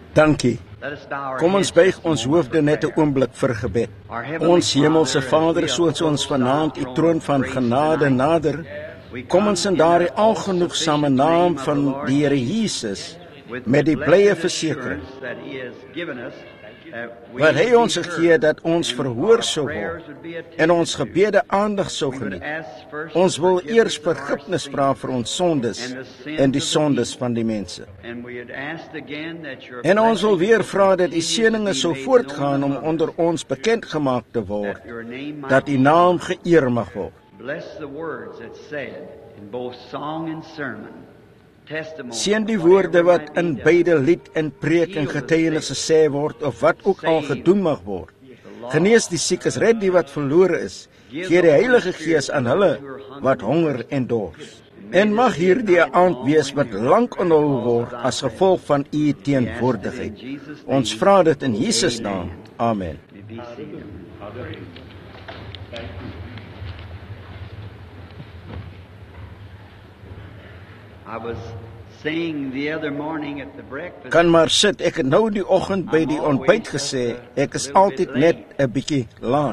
Dankie. Kom ons buig ons hoofde net 'n oomblik vir gebed. Ons hemelse Vader, soos ons vanaand u troon van genade nader, kom ons in daardie algenoegsame naam van die Here Jesus met die blye versekering wat hy ons gegee dat ons verhoor sou word en ons gebede aandag sou geniet. Ons wil eers vergifnis vra vir ons sondes en die sondes van die mense. En ons wil weer vra dat die seëninge sou voortgaan om onder ons bekend gemaak te word, dat die naam geëer mag word. Seën die woorde wat in beide lied en preek en getuienis gesê word, of wat ook al gedoen mag word. Genees die siekes, red die wat verlore is. Gee die Heilige Gees aan hulle wat honger en dors. En mag hierdie 'n aand wees wat lank onthou word as gevolg van u teenwoordigheid. Ons vra dit in Jesus naam. Amen. Kan maar sit, ek het nou die oggend by die ontbyt gesê, ek is altyd net 'n bietjie laat.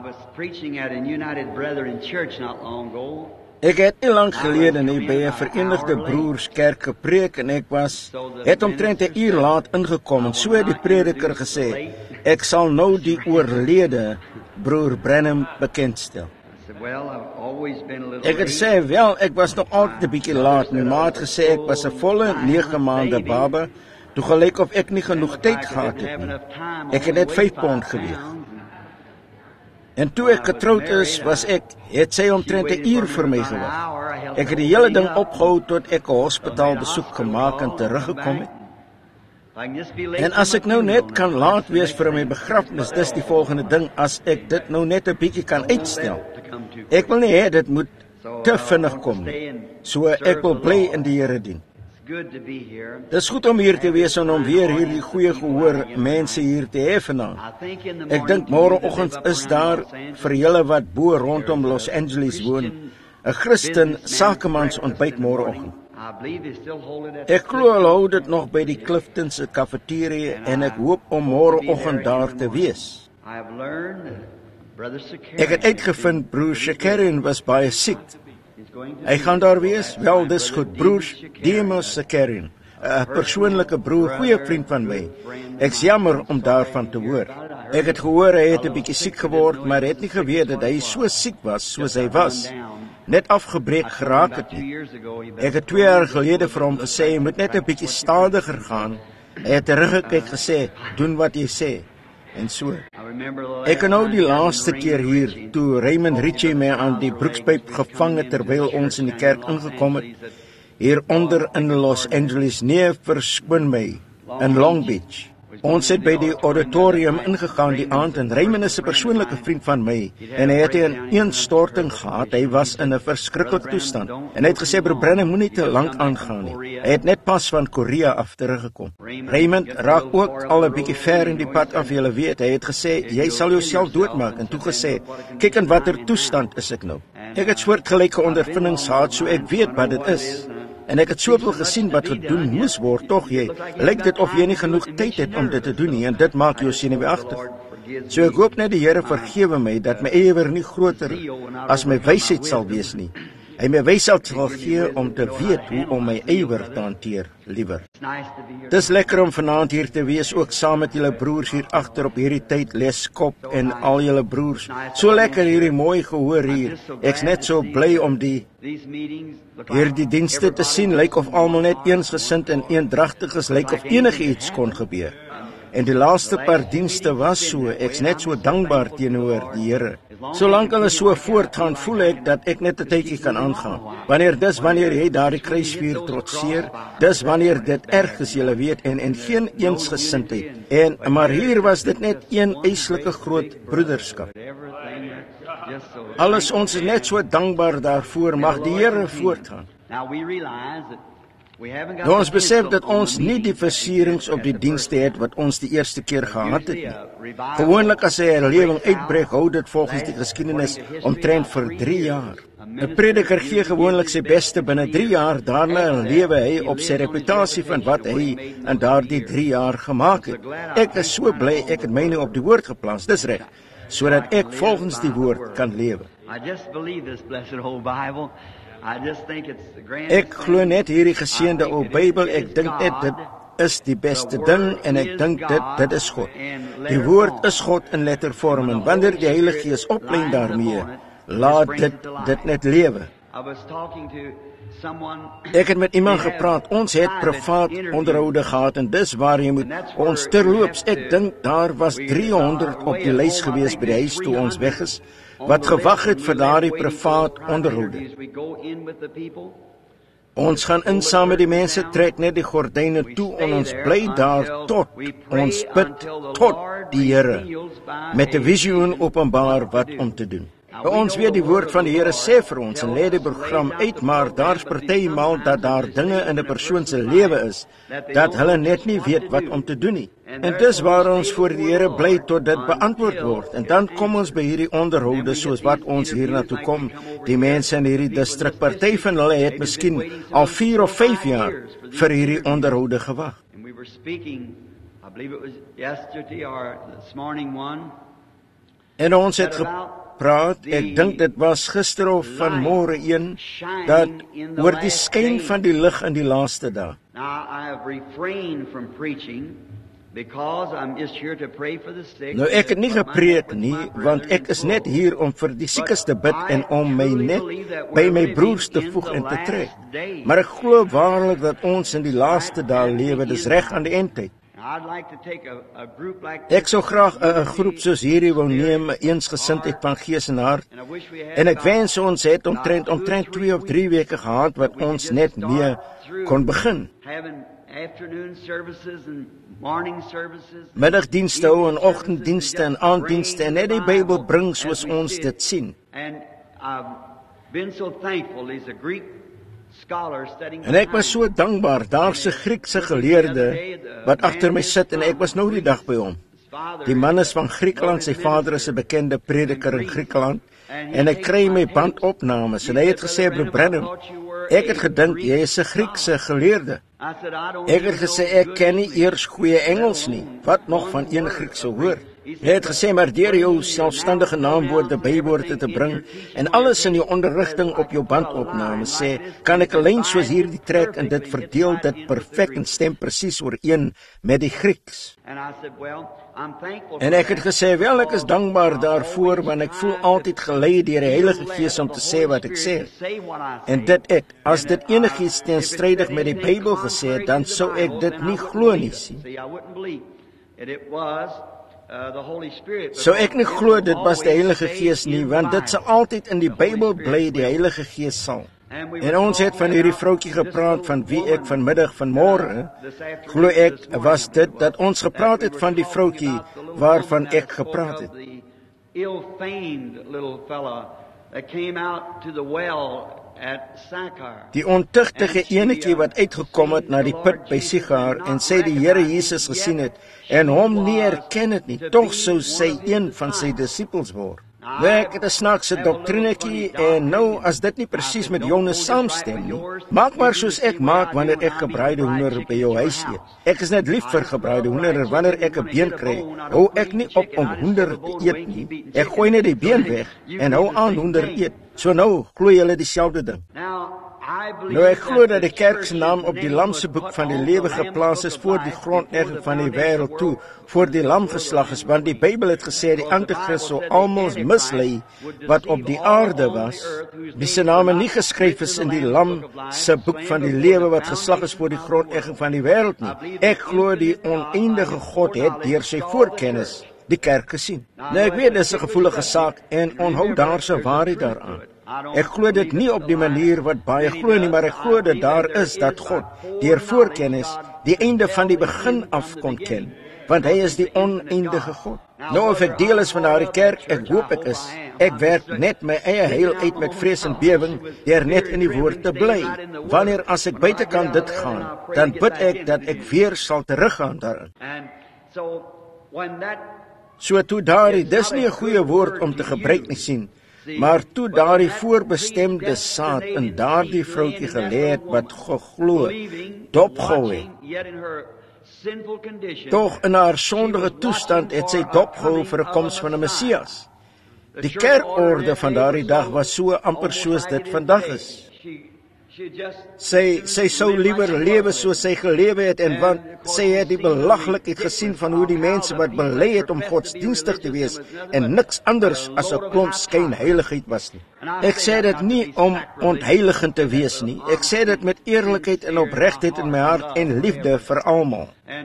Ek het nie lank gelede nie by 'n Verenigde Broers Kerk gepreek en ek het omtrent 1 uur laat ingekom en so het die prediker gesê, ek sal nou die oorlede broer Branham bekendstel. Ek het gesê, wel, ek was nog altyd 'n bietjie laat. My ma het gesê ek was 'n volle 9 maande baba, toe gelyk of ek nie genoeg tyd gehad het nie. Ek het net 5 pond geweeg. En toe ek getroud is, het sy omtrent 1 uur vir my gewag. Ek het die hele ding opgehou tot ek 'n hospitaalbesoek gemaak en teruggekom het. En as ek nou net kan laat wees vir my begrafnis, dis die volgende ding, as ek dit nou net 'n bietjie kan uitstel. Ek wil nie hê dit moet te vinnig kom nie. So ek wil bly in die Here dien. Dis goed om hier te wees en om weer hierdie goeie gehoor mense hier te hê vanaand. Ek dink môreoggend is daar vir julle wat bo rondom Los Angeles woon, 'n Christen sakemans ontbyt môreoggend. Ek glo hulle hou dit nog by die Clifton se kafeteria en ek hoop om môreoggend daar te wees. Ek het uitgevind broer Shakarian was baie siek. Hy gaan daar wees. Wel, dis goed. Broer Demas Shakarian, 'n persoonlike broer, goeie vriend van my. Ek's jammer om daarvan te hoor. Ek het gehoor hy het 'n bietjie siek geword, maar het nie geweet dat hy so siek was soos hy was. Net afgebreek geraak het nie. Ek het 2 jaar gelede vir hom gesê, hy moet net 'n bietjie stadiger gaan. Hy het teruggekyk gesê, doen wat jy sê. En so. Ek kan nou die laaste keer hier, toe Raymond Ritchie my aan die broekspyp gevang het terwyl ons in die kerk ingekom het, hier onder in Los Angeles, nee, verskoon my, in Long Beach. Ons het by die auditorium ingegaan die aand en Raymond is 'n persoonlike vriend van my en hy het 'n ineenstorting gehad. Hy was in 'n verskriklike toestand en hy het gesê, broer Branham moenie te lank aangaan nie. Hy het net pas van Korea af teruggekom. Raymond raak ook al 'n bietjie ver in die pad af, jy weet. Hy het gesê, jy sal jouself doodmaak en toe gesê, kyk in watter toestand is ek nou. Ek het soortgelyke ondervindings gehad, so ek weet wat dit is. En ek het soveel gesien wat gedoen moes word, tog jy. Lyk dit of jy nie genoeg tyd het om dit te doen nie en dit maak jou senuweeagtig. So ek hoop net die Here vergewe my dat my ywer nie groter as my wysheid sal wees nie. Hy my wysheid sal gee om te weet hoe om my ywer te hanteer, liewer. Dis lekker om vanaand hier te wees, ook saam met julle broers hier agter op hierdie tyd, Les Kop en al julle broers. So lekker hierdie mooi gehoor hier. Ek's net so bly om hierdie dienste te sien, lyk of almal net eensgesind en eendragtig is, lyk of enigiets kon gebeur. En die laaste paar dienste was so, ek's net so dankbaar teenoor die Here. Solank hulle so voortgaan, voel ek dat ek net 'n tydjie kan aangaan. Wanneer jy daardie kruisvuur trotseer, dis wanneer dit erg is, jy weet, en geen eensgesindheid. Maar hier was dit net een eislike groot broederskap. Alles, ons is net so dankbaar daarvoor, mag die Here voortgaan. Nou ons besef dat ons nie die versierings op die dienste het wat ons die eerste keer gehad het nie. Gewoonlik as 'n herlewing uitbreek, hou dit volgens die geskiedenis omtrent vir 3 jaar. 'n Prediker gee gewoonlik sy beste binne 3 jaar, daarna lewe hy op sy reputasie van wat hy in daardie 3 jaar gemaak het. Ek is so bly ek het myne op die woord geplaas, dis reg, sodat ek volgens die woord kan lewe. Ek glo net hierdie geseënde ou Bybel, ek dink net dit is die beste ding en ek dink dit is God. Die woord is God in lettervorm en wanneer die Heilige Gees oplyn daarmee, laat dit net lewe. Ek het met iemand gepraat, ons het privaat onderhoude gehad en dis waar jy moet ons terloops, ek dink daar was 300 op die lys gewees by die huis toe ons weg is, wat gewag het vir daardie privaat onderhoude. Ons gaan in saam met die mense, trek net die gordyne toe en ons bly daar tot ons bid tot die Here met 'n visioen openbaar wat om te doen. Ons weet die woord van die Here sê vir ons en lê die program uit, maar daar's partymal dat daar dinge in 'n persoon se lewe is dat hulle net nie weet wat om te doen nie. En dis waar ons voor die Here bly tot dit beantwoord word. En dan kom ons by hierdie onderhoude soos wat ons hier na toe kom. Die mense in hierdie distrik, party van hulle het miskien al 4 of 5 jaar vir hierdie onderhoude gewag. En ons het gepraat, ek dink dit was gister of vanmôre een, dat oor die skyn van die lig in die laaste dae. Nou ek het nie gepreek nie, want ek is net hier om vir die siekes te bid en om my net by my broers te voeg en te trek. Maar ek glo waarlik dat ons in die laaste dae lewe, dis reg aan die eindtyd. Ek sou graag 'n groep soos hierdie wil neem, eensgesindheid van gees en hart. En ek wens ons het omtrent 2 of 3 weke gehad wat ons net mee kon begin. Middagdienste hou en oggenddienste en aanddienste en net die Bybel bring soos ons dit sien. En ek was so dankbaar, daar's 'n Griekse geleerde wat agter my sit en ek was nou die dag by hom. Die man is van Griekeland, sy vader is 'n bekende prediker in Griekeland en ek kry my bandopnames en hy het gesê, "Broer Branham, ek het gedink jy is 'n Griekse geleerde." Ek het gesê, "Ek ken nie eers goeie Engels nie, wat nog van een Griekse woord." Hy het gesê, "Maar deur jou selfstandige naamwoorde, bywoorde te bring en alles in jou onderrigting op jou bandopname sê, kan ek 'n lyn soos hierdie trek en dit verdeel dit perfek en stem presies ooreen met die Grieks." En ek het gesê, "Wel, ek is dankbaar daarvoor want ek voel altyd gelei deur die Heilige Gees om te sê wat ek sê. En as dit enigiets teenstrydig met die Bybel gesê het, dan sou ek dit nie glo nie, sien. So ek nie glo dit was die Heilige Gees nie, want dit sal altyd in die Bybel bly, die Heilige Gees sal. En ons het van hierdie vroutjie gepraat, van wie ek vanmôre, glo ek, was dit, dat ons gepraat het van die vroutjie, waarvan ek gepraat het. Die ontuchtige enetjie wat uitgekom het na die put by Sigar en sê die Here Jesus gesien het en hom nie herken het nie, tog sou sy een van sy disippels word. Nou ek het 'n snaakse doktrinetjie en nou as dit nie presies met joune saamstem nie, maak maar soos ek maak wanneer ek gebraaide hoender by jou huis eet. Ek is net lief vir gebraaide hoender en wanneer ek 'n been kry, hou ek nie op om hoender te eet nie. Ek gooi net die been weg en hou aan hoender eet. So nou glo julle dieselfde ding. Nou ek glo dat die kerk se naam op die lam se boek van die lewe geplaas is voor die grondlegging van die wêreld toe, voor die lam geslag is, want die Bybel het gesê die anti-kris sou almal mislei wat op die aarde was, wie se name nie geskryf is in die lam se boek van die lewe wat geslag is voor die grondlegging van die wêreld nie. Ek glo die oneindige God het deur sy voorkennis die kerk gesien. Nou ek weet dit is 'n gevoelige saak en onthou daar se waarheid daaraan. Ek glo dit nie op die manier wat baie glo nie, maar ek glo dat daar is dat God deur voorkennis die einde van die begin af kon ken. want hy is die oneindige God. Nou of ek deel is van daardie kerk, ek hoop ek is. Ek werk net my eie heil uit met vrees en bewering, deur net in die woord te bly. Wanneer as ek buitekant dit gaan, dan bid ek dat ek weer sal teruggaan daarin. So toe daardie, dis nie 'n goeie woord om te gebruik nie sien, maar toe daardie voorbestemde saad in daardie vroutjie gelê het wat geglo, dopgehou het. Tog in haar sondige toestand het sy dopgehou vir 'n koms van 'n Messias. Die kerkorde van daardie dag was so amper soos dit vandag is. Sy sou liewer lewe soos sy gelewe het, en want sy het die belaglikheid gesien van hoe die mense wat bely het om godsdienstig te wees en niks anders as 'n klomp skynheiligheid was nie. Ek sê dit nie om ontheiligend te wees nie. Ek sê dit met eerlikheid en opregtheid in my hart en liefde vir almal.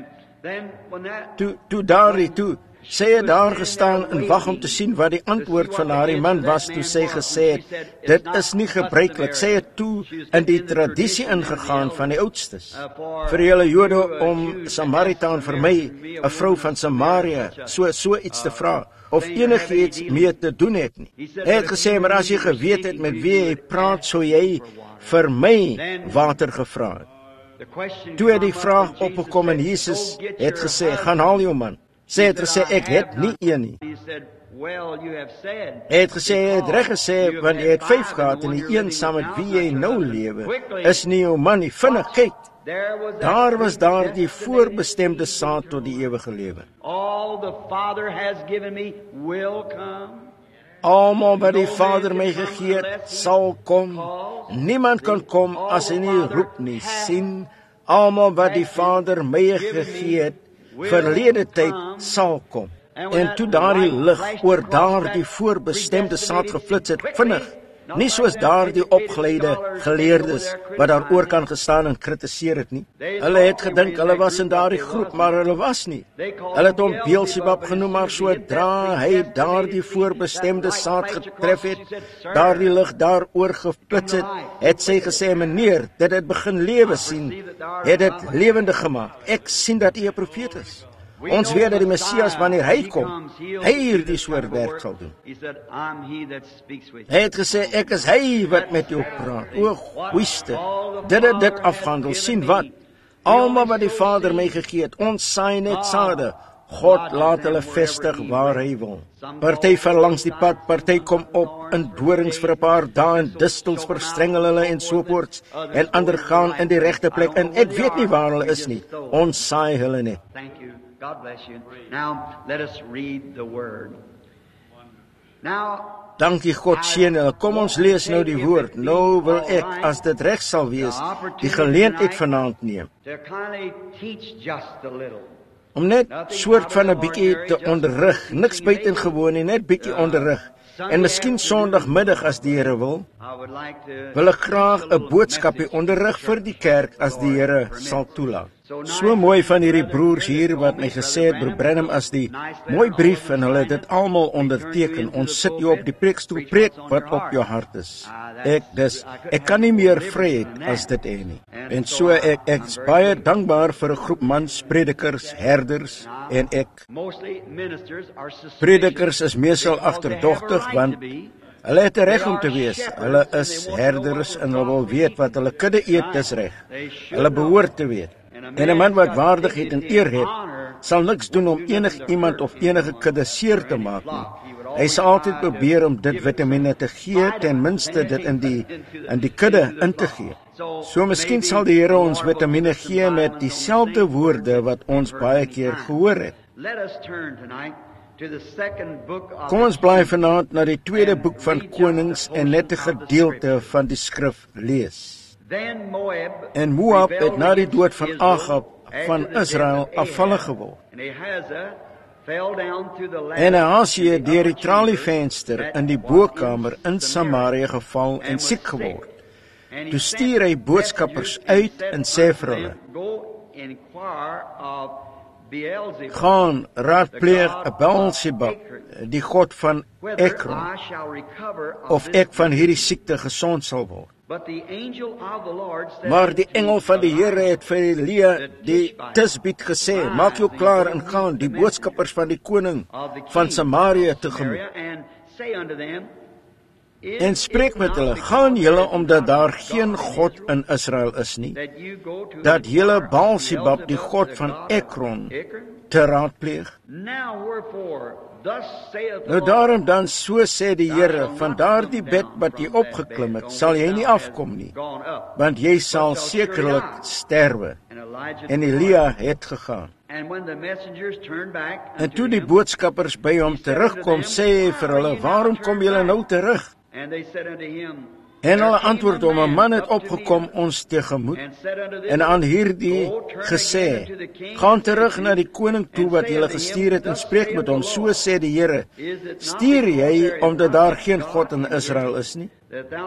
Toe sy het daar gestaan en wag om te sien wat die antwoord van haar man was toe sy gesê het, dit is nie gebruiklik. Sy het toe in die tradisie ingegaan van die oudstes. Vir julle Jode om Samaritaan vir my, 'n vrou van Samaria, so iets te vra, of enigiets mee te doen het nie. Hy het gesê, maar as jy geweet het met wie jy praat, sou jy vir my water gevra het. Toe het die vraag opgekom en Jesus het gesê, gaan haal jou man. Sy het gesê, ek het nie een nie. Hy het gesê, hy het reg gesê, want jy het 5 gehad en die een saam met wie jy nou lewe, is nie jou man nie. Vinnig, kyk, daar was daar die voorbestemde saad tot die ewige lewe. Almal wat die Vader my gegee het, sal kom. Niemand kan kom as hy nie roep nie. Sien, almal wat die Vader my gegee het, verlede tyd sal kom. En toe daardie lig oor daardie voorbestemde saad geflits het, vinnig, nie soos daardie opgeleide geleerdes wat daaroor kan gestaan en kritiseer het nie. Hulle het gedink hulle was in daardie groep, maar hulle was nie. Hulle het hom Beelzebub genoem, maar sodra hy daardie voorbestemde saad getref het, daardie lig daaroor geflits het, het sy gesê, meneer, dit het begin lewe sien, het dit lewendig gemaak. Ek sien dat u 'n profeet is. Ons weet dat die Messias, wanneer hy kom, hy hierdie soort werk sal doen. Hy het gesê, ek is hy wat met jou praat. O, goeieste, dit het dit afhandel. Sien wat? Almal wat die Vader my gegee het, ons saai net sade. God laat hulle vestig waar hy wil. Party val langs die pad, party kom op in dorings vir 'n paar dae en distels verstrengel hulle en so voort, en ander gaan in die regte plek, en ek weet nie waar hulle is nie. Ons saai hulle net. God bless you. Now, let us read the word. Now, dankie God seën julle. Kom ons lees nou die woord. Nou wil ek, as dit reg sal wees, die geleentheid vanaand neem om net soort van 'n bietjie te onderrig. Niks buitengewoon nie, net bietjie onderrig. En miskien Sondagmiddag as die Here wil ek graag 'n boodskapie onderrig vir die kerk as die Here sal toelaat. So mooi van hierdie broers hier wat my gesê het, broer Branham, as die mooi brief, en hulle het dit almal onderteken. Ons sit jou op die preekstoel, preek wat op jou hart is. Ek kan nie meer vryheid as dit hê nie. En so ek is baie dankbaar vir 'n groep mans, predikers, herders, en predikers is meestal agterdogtig, want hulle het reg om te wees. Hulle is herders en hulle wil weet wat hulle kudde eet, dis reg. Hulle behoort te weet. En 'n man wat waardigheid en eer het, sal niks doen om iemand of enige kudde seer te maak nie. Hy sal altyd probeer om dit vitamine te gee, ten minste dit in die kudde in te gee. So miskien sal die Here ons vitamine gee met dieselfde woorde wat ons baie keer gehoor het. Kom ons bly vanaand na die tweede boek van Konings en net 'n gedeelte van die skrif lees. En Moab het na die dood van Agab van Israel afvallig geword. En Ahasia het deur die tralievenster in die bokamer in Samaria geval en siek geword. Toe stuur hy boodskappers uit en sê vir hulle: gaan raadpleeg Baal-Zebub, die god van Ekron, of ek van hierdie siekte gesond sal word. Maar die engel van die Here het vir Elia die Tisbiet gesê, maak jou klaar en gaan die boodskappers van die koning van Samaria tegemoet. En spreek met hulle, gaan julle omdat daar geen God in Israel is nie, dat julle Baal-Zebub, die god van Ekron, te raadpleeg. Nou daarom dan, so sê die Here, van daardie bed wat jy opgeklim het, sal jy nie afkom nie, want jy sal sekerlik sterwe. En Elia het gegaan. En toe die boodskappers by hom terugkom, sê hy vir hulle, waarom kom julle nou terug? En hulle antwoord hom, 'n man het opgekom ons tegemoet en aan hierdie gesê, gaan terug na die koning toe wat julle gestuur het en spreek met hom, so sê die Here, stuur jy omdat daar geen God in Israel is nie?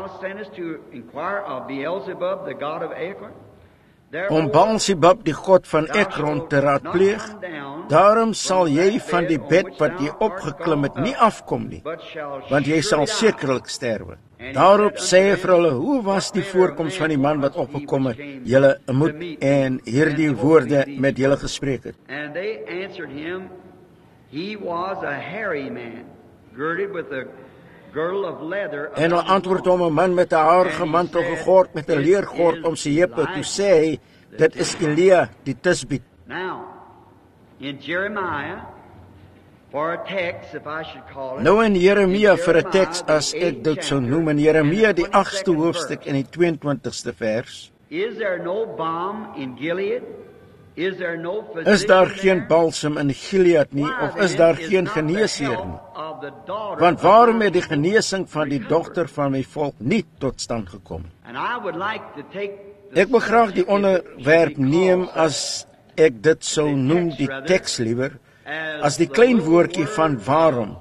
Om Baal-Zebub, die god van Ekron, te raadpleeg, daarom sal jy van die bed wat jy opgeklim het nie afkom nie, want jy sal sekerlik sterwe. Daarop sê hy vir hulle, hoe was die voorkoms van die man wat opgekom het, julle moet en hierdie woorde met julle gespreek het? And they answered him, he was a hairy man, girded with a girdle of leather. En hulle antwoord hom, 'n man met 'n haarige mantel gegord met 'n leergord om sy heupe, toe sê hy, dit is Elia die Tisbiet. Now, in Jeremiah, for a text, if I should call it, Nou in Jeremia vir 'n teks, as ek dit sou noem, in Jeremia die 8ste hoofstuk en die 22ste vers, is there no balm in Gilead? Is there no is physician daar geen there? balsem in Gilead nie, Why of is then daar is geen not the geneesheer help nie? of the daughter Want of waarom my het die people genesing van die recovered? dogter van my volk nie tot stand gekom? And I would like to take the Ek wil graag die subject, if it onderwerp should be neem called as ek dit sou noem, die teks liewer, as die klein woordjie van waarom,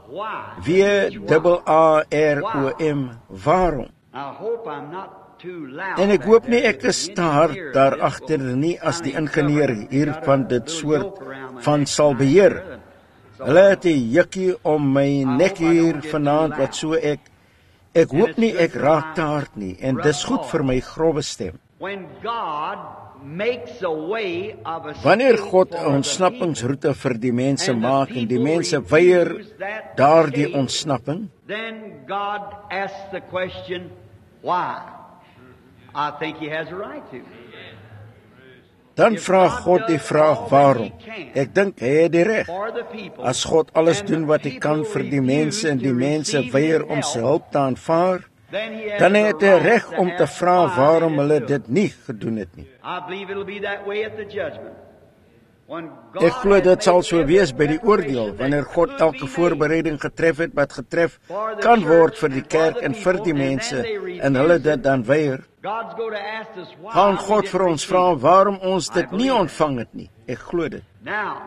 W-A-R-O-M, waarom. I hope I'm not too loud. En ek hoop nie ek is te hard daarachter nie as die ingenieur hiervan dit soort van sal beheer. Hulle het 'n jukkie om my nek hier vanaand wat so ek hoop nie ek raak te hard nie en dis goed vir my grove stem. When God makes a way of escape Wanneer God 'n for the ontsnappingsroete vir die mense and the maak en die people mense weier refuse that daardie escape, ontsnapping, then God asks the question, why? I think he has a right to. dan vra God die vraag waarom. Ek dink hy het die reg. For the people. As God alles and doen the wat hy kan people vir die mense en die refuse to mense receive weier his om sy help, hulp te aanvaar, then he has dan the het hy right reg to om te ask vra why waarom they hulle didn't do it. dit nie gedoen het nie. I believe it'll be that way at the judgment. When God Ek glo has dit sal made so every wees by die oordeel, preparation wanneer that God could elke be made voorbereiding getref het wat getref for the kan word church vir die and for kerk the en vir die people, and mense, then they refuse en hulle it. dit dan weier, God's going to ask us why gaan we God didn't vir ons receive vra it. waarom ons I dit nie believe it. ontvang het nie. Ek glo dit. Now,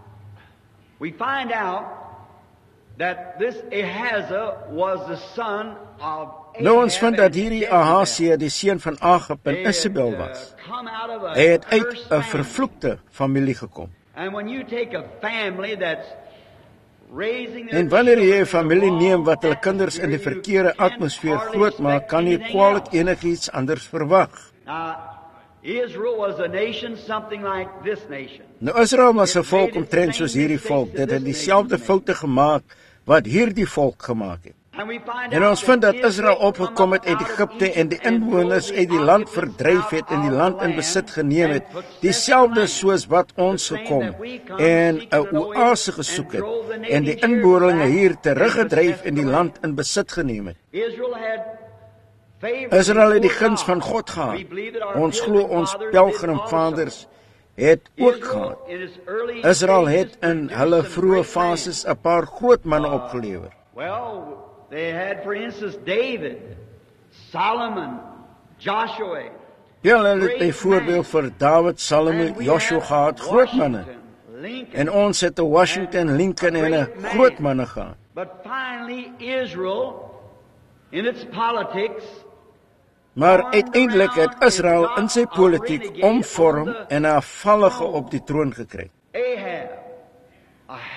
we find out that this Ahaziah was the son of Ahab. Nou ons vind dat hierdie and Jezebel. Ahasia die seun van Agab en They had, Isabel was. come out of a Hy het uit cursed 'n family. vervloekte familie gekom. And when you take a family that's raising their En wanneer jy 'n children familie in the neem wrong wat hulle kinders in die atmosphere, verkeerde you can't atmosfeer hardly grootmaak, kan jy expect kwaliek anything else. enigiets anders verwag. Now, Israel was a nation something like this nation. Nou Israel was 'n volk omtrent soos hierdie volk. Dit het dieselfde foute gemaak wat hierdie volk gemaak het. And we find En out ons vind dat that Israel Israel opgekom het uit Egipte en die inwoners uit die land verdryf het en die land in besit geneem het, dieselfde soos wat ons gekom en 'n oase gesoek het en die inboorlinge hier teruggedryf en die land in besit geneem het. Israel het die guns van God gehad. Ons glo ons pelgrimvaders het ook gehad. Israel het in hulle vroeë fases 'n paar groot manne opgelewer. Well, they had, for instance, David, Solomon, Joshua. Ja, hulle het byvoorbeeld vir Dawid, Salomo, Joshua gehad, groot manne. En ons het 'n Washington, Lincoln en 'n groot manne gehad. But finally Israel in its politics, maar uiteindelik het Israel in sy politiek omvorm en 'n afvallige op die troon gekry. Ahab.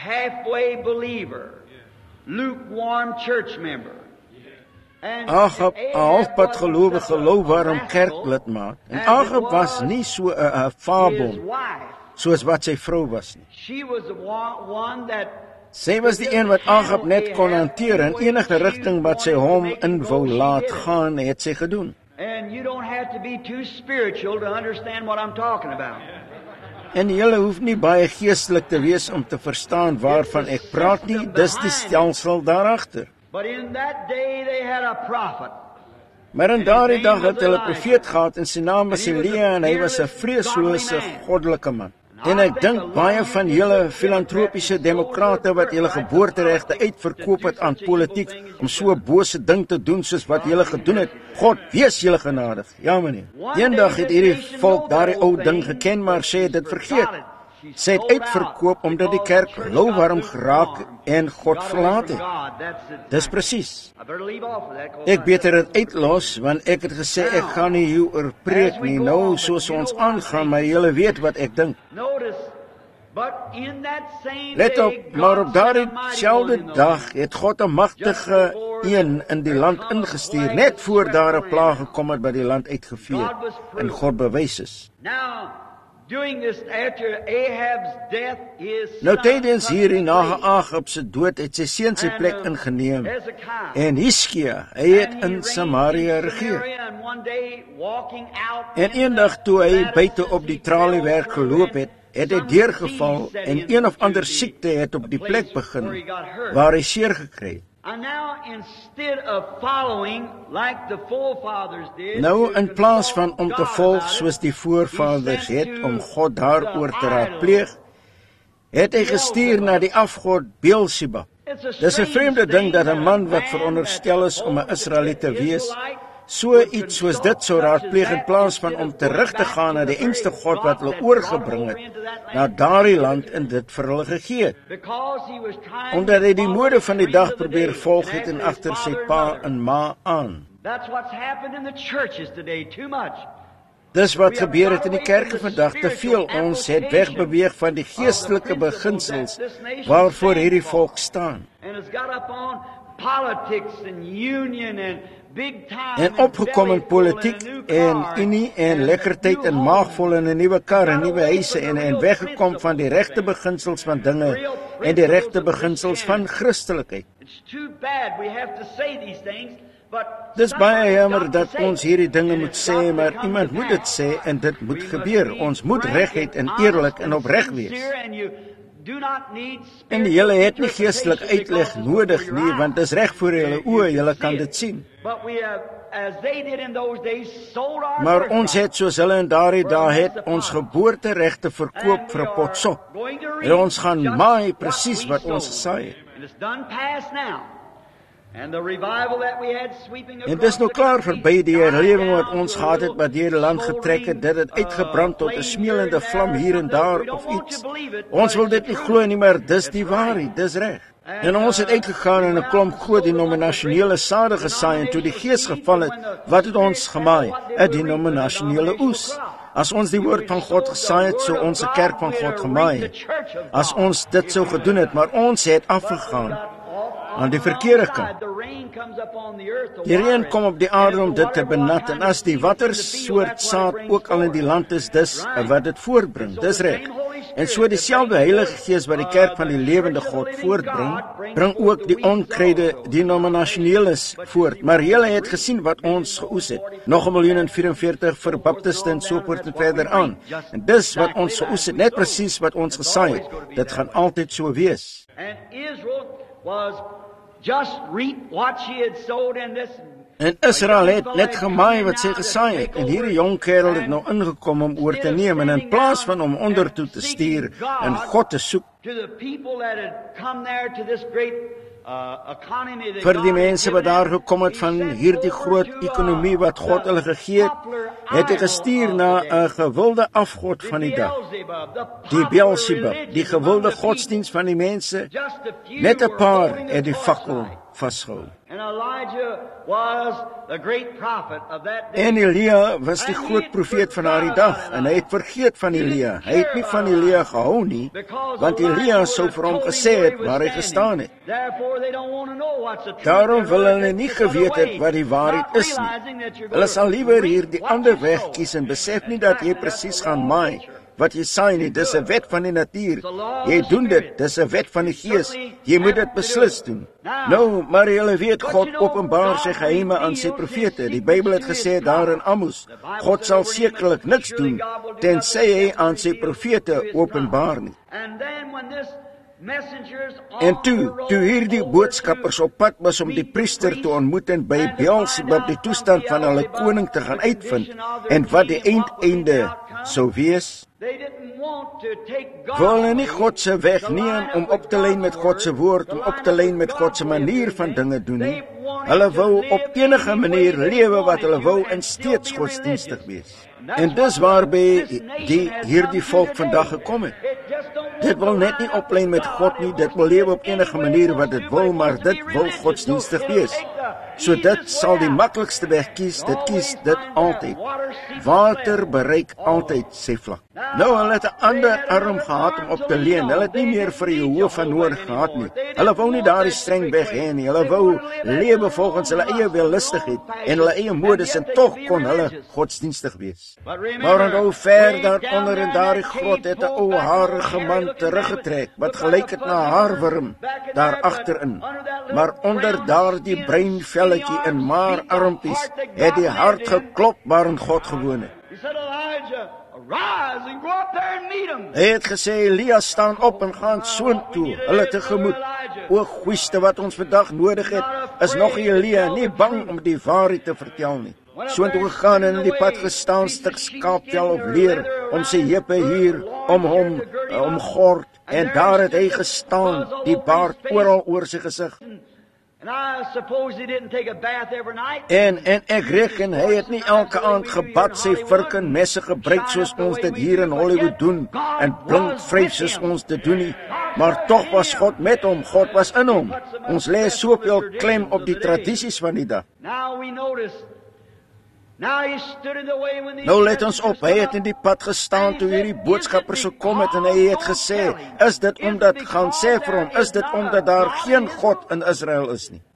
halfway believer, lukewarm church member. Agab, 'n halfpad gelowige louwarm kerklidmaat. En Agab was nie so 'n vaabel soos wat sy vrou was nie. Sy was die een wat Agab net kon hanteer in enige rigting wat sy hom in wou laat gaan, het sy gedoen. And you don't have to be too spiritual to understand what I'm talking about. En julle hoef nie baie geestelik te wees om te verstaan waarvan ek praat nie, dis die stelsel daarachter. But in that day they had a prophet. Maar in daardie dag het hulle 'n profeet gehad en sy naam was Elia en hy was 'n vreeslose goddelike man. En ek dink baie van julle filantropiese demokrate wat julle geboorteregte uitverkoop het aan politiek om so 'n bose ding te doen soos wat julle gedoen het. God wees julle genadig. Ja meneer. Eendag het hierdie volk daardie ou ding geken, maar sy het dit vergeet. Sy het uitverkoop omdat die kerk louwarm geraak en God verlaat het. Dis presies. Ek beter dit uitlos, want ek het gesê ek gaan nie hieroor preek nie, nou soos ons aangaan, maar julle weet wat ek dink. Let op, maar op daardie selfde dag het God 'n magtige een in die land ingestuur, net voor daar 'n plaag gekom het by die land uitgevee en God bewys is. Nou tydens hierdie na Agab se dood het sy seun sy plek ingeneem en Hiskia, hy het in Samaria regeer. En eendag toe hy buite op die traliewerk geloop het, het hy deurgeval en een of ander siekte het op die plek begin waar hy seer gekry het. Nou in plaas van om te volg soos die voorvaders het om God daaroor te raadpleeg, het hy gestuur na die afgod Beelzebub. Dis 'n vreemde ding dat 'n man wat veronderstel is om 'n Israeliet te wees, so iets soos dit sou raadpleeg in plaas van om terug te gaan na die enigste God wat hulle oorgebring het, na daardie land en dit vir hulle gegee het. Omdat hy die mode van die dag probeer volg het en agter sy pa en ma aan. Dis wat gebeur het in die kerke vandag, te veel. Ons het wegbeweeg van die geestelike beginsels waarvoor hierdie volk staan. En opgekom in politiek en unie en lekkertyd en maagvol in 'n nuwe kar en nuwe huise en weggekom van die regte beginsels van dinge en die regte beginsels van Christelikheid. Dis baie jammer dat ons hierdie dinge moet sê, maar iemand moet dit sê en dit moet gebeur. Ons moet regheid en eerlik en opreg wees. En julle het nie geestelik uitleg nodig nie, want dis reg voor julle oë, julle kan dit sien. Maar ons het soos hulle in daardie dae het ons geboorteregte verkoop vir 'n pot sop. En ons gaan maai presies wat ons gesaai het. En dis nou klaar verby die herlewing wat ons gehad het wat deur die land getrek het, dit het uitgebrand tot 'n smeulende vlam hier en daar of iets. Ons wil dit nie glo nie, maar dis die waarheid, dis reg. En ons het uitgegaan en 'n klomp groot denominasionele sade gesaai en toe die Gees geval het, wat het ons gemaai? 'n Denominasionele oes. As ons die woord van God gesaai het, sou ons 'n kerk van God gemaai het. As ons dit sou gedoen het, maar ons het afgegaan aan die verkeerde kant. Die reën kom op die aarde om dit te benat, en as die watersoort saad ook al in die land is, dis wat dit voortbring, dis reg. En so dieselfde Heilige Gees wat die kerk van die lewende God voortbring, bring ook die onkruide denominasioneles voort. Maar julle het gesien wat ons geoes het, nog 1,044,000 vir baptiste en so voort en verder aan. En dis wat ons geoes het, net presies wat ons gesaai het. Dit gaan altyd so wees. En Israel het net gemaai wat sy gesaai het, en hierdie jong kerel het nou ingekom om oor te neem, en in plaas van om ondertoe te stuur en God te soek, vir die mense wat daar gekom het van hierdie groot ekonomie wat God hulle gegee het hy gestuur na 'n gewilde afgod van die dag, die Beelzebub, die gewilde godsdienst van die mense. Net 'n paar het die fakkel vasgehou. And Elijah was the great prophet of that day. En Elia was die groot profeet van daardie dag, en hy het vergeet van Elia. Hy het nie van Elia gehou nie, want Elia sou vir hom gesê het waar hy gestaan het. Therefore they don't want to know what's the truth. Daarom wil hulle nie geweet het wat die waarheid is nie. Hulle sal liewer hier die ander weg kies en besef nie dat jy presies gaan maai wat jy saai nie. Dis 'n wet van die natuur. Jy doen dit, dis 'n wet van die gees. Jy moet dit beslis doen. Nou, maar julle weet, God openbaar sy geheime aan sy profete. Die Bybel het gesê daar in Amos, God sal sekerlik niks doen tensy hy aan sy profete openbaar nie. En toe hierdie boodskappers op pad was om die priester te ontmoet en by Beelzebub die toestand van hulle koning te gaan uitvind en wat die einde sou wees, wil hulle nie God se weg neem om op te lyn met God se woord, om op te lyn met God se manier van dinge doen nie. Hulle wou op enige manier lewe wat hulle wou en steeds godsdienstig wees. En dis waarby hierdie volk vandag gekom het. Dit wil net nie oplyn met God nie, dit wil lewe op enige manier wat dit wil, maar dit wil godsdienstig wees. So dit sal die maklikste weg kies, dit altyd. Water bereik altyd sy vlak. Nou, hulle het 'n ander arm gehad om op te leun. Hulle het nie meer vir Jehovah nodig gehad nie. Hulle wou nie daardie streng weg hê nie. Hulle wou lewe volgens hulle eie wellustigheid en hulle eie modes en tog kon hulle godsdienstig wees. Maar onthou, ver daaronder in daardie grot het 'n ou harige man teruggetrek wat gelyk het na 'n haarwurm daar agterin. Maar onder daardie breinvelletjie en maar armpies het die hart geklop waarin God gewoon het. Hy het gesê, Elia, staan op en gaan soontoe, hulle tegemoet. O goeieste, wat ons vandag nodig het, is nog Elia, nie bang om die waarheid te vertel nie. Soontoe gegaan en in die pad gestaan, stuk skaapvel of leer, om sy heupe hier, om hom omgord, en daar het hy gestaan, die baard oral oor sy gesig. En ek reken, hy het nie elke aand gebad, sy vurk en messe gebruik soos ons dit hier in Hollywood doen, en blink vryf soos ons dit doen nie, maar tog was God met hom, God was in hom. Ons lê soveel klem op die tradisies van die dag. Nou let ons op, hy het in die pad gestaan toe hierdie boodskappers gekom het en hy het gesê, is dit omdat, gaan sê vir hom, is dit omdat daar geen God in Israel is nie?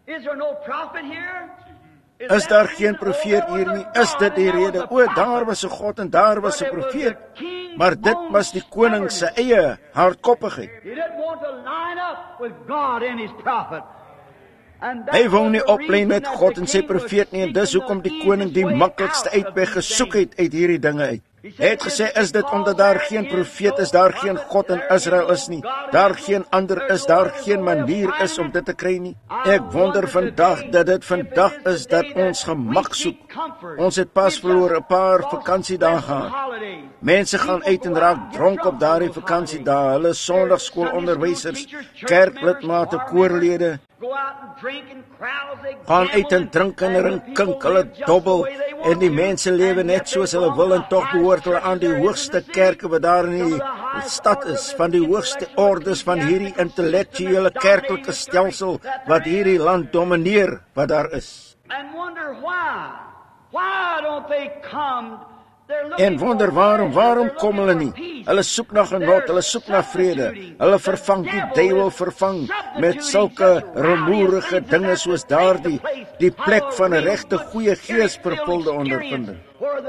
Is daar geen profeet hier nie? Is dit die rede? O, daar was 'n God en daar was 'n profeet. Maar dit was die koning se eie hardkoppigheid. Hy wou nie oplyn met God en sy profeet nie, en dis hoekom die koning die maklikste uitweg gesoek het uit hierdie dinge uit. Hy het gesê, is dit omdat daar geen profeet is, daar geen God in Israel is nie, daar geen ander is, daar geen manier is om dit te kry nie. Ek wonder vandag dat dit vandag is dat ons gemak soek. Ons het pas verloor 'n paar vakansiedae gehad. Mense gaan uit en raak dronk op daardie vakansiedae. Hulle sonndagskoolonderwysers, kerklidmate, koorlede, gaan uit en drink en kink, hulle dobbel, en die mense lewe net soos hulle wil, en tog behoort hulle aan die hoogste kerke wat daar in die stad is, van die hoogste ordes van hierdie intellektuele kerklike stelsel wat hierdie land domineer wat daar is. En wonder waarom kom hulle nie? Hulle soek na genot, hulle soek na vrede. Hulle vervang die duiwel met sulke rumoerige dinge soos daardie, die plek van 'n regte goeie geesvervulde ondervinding,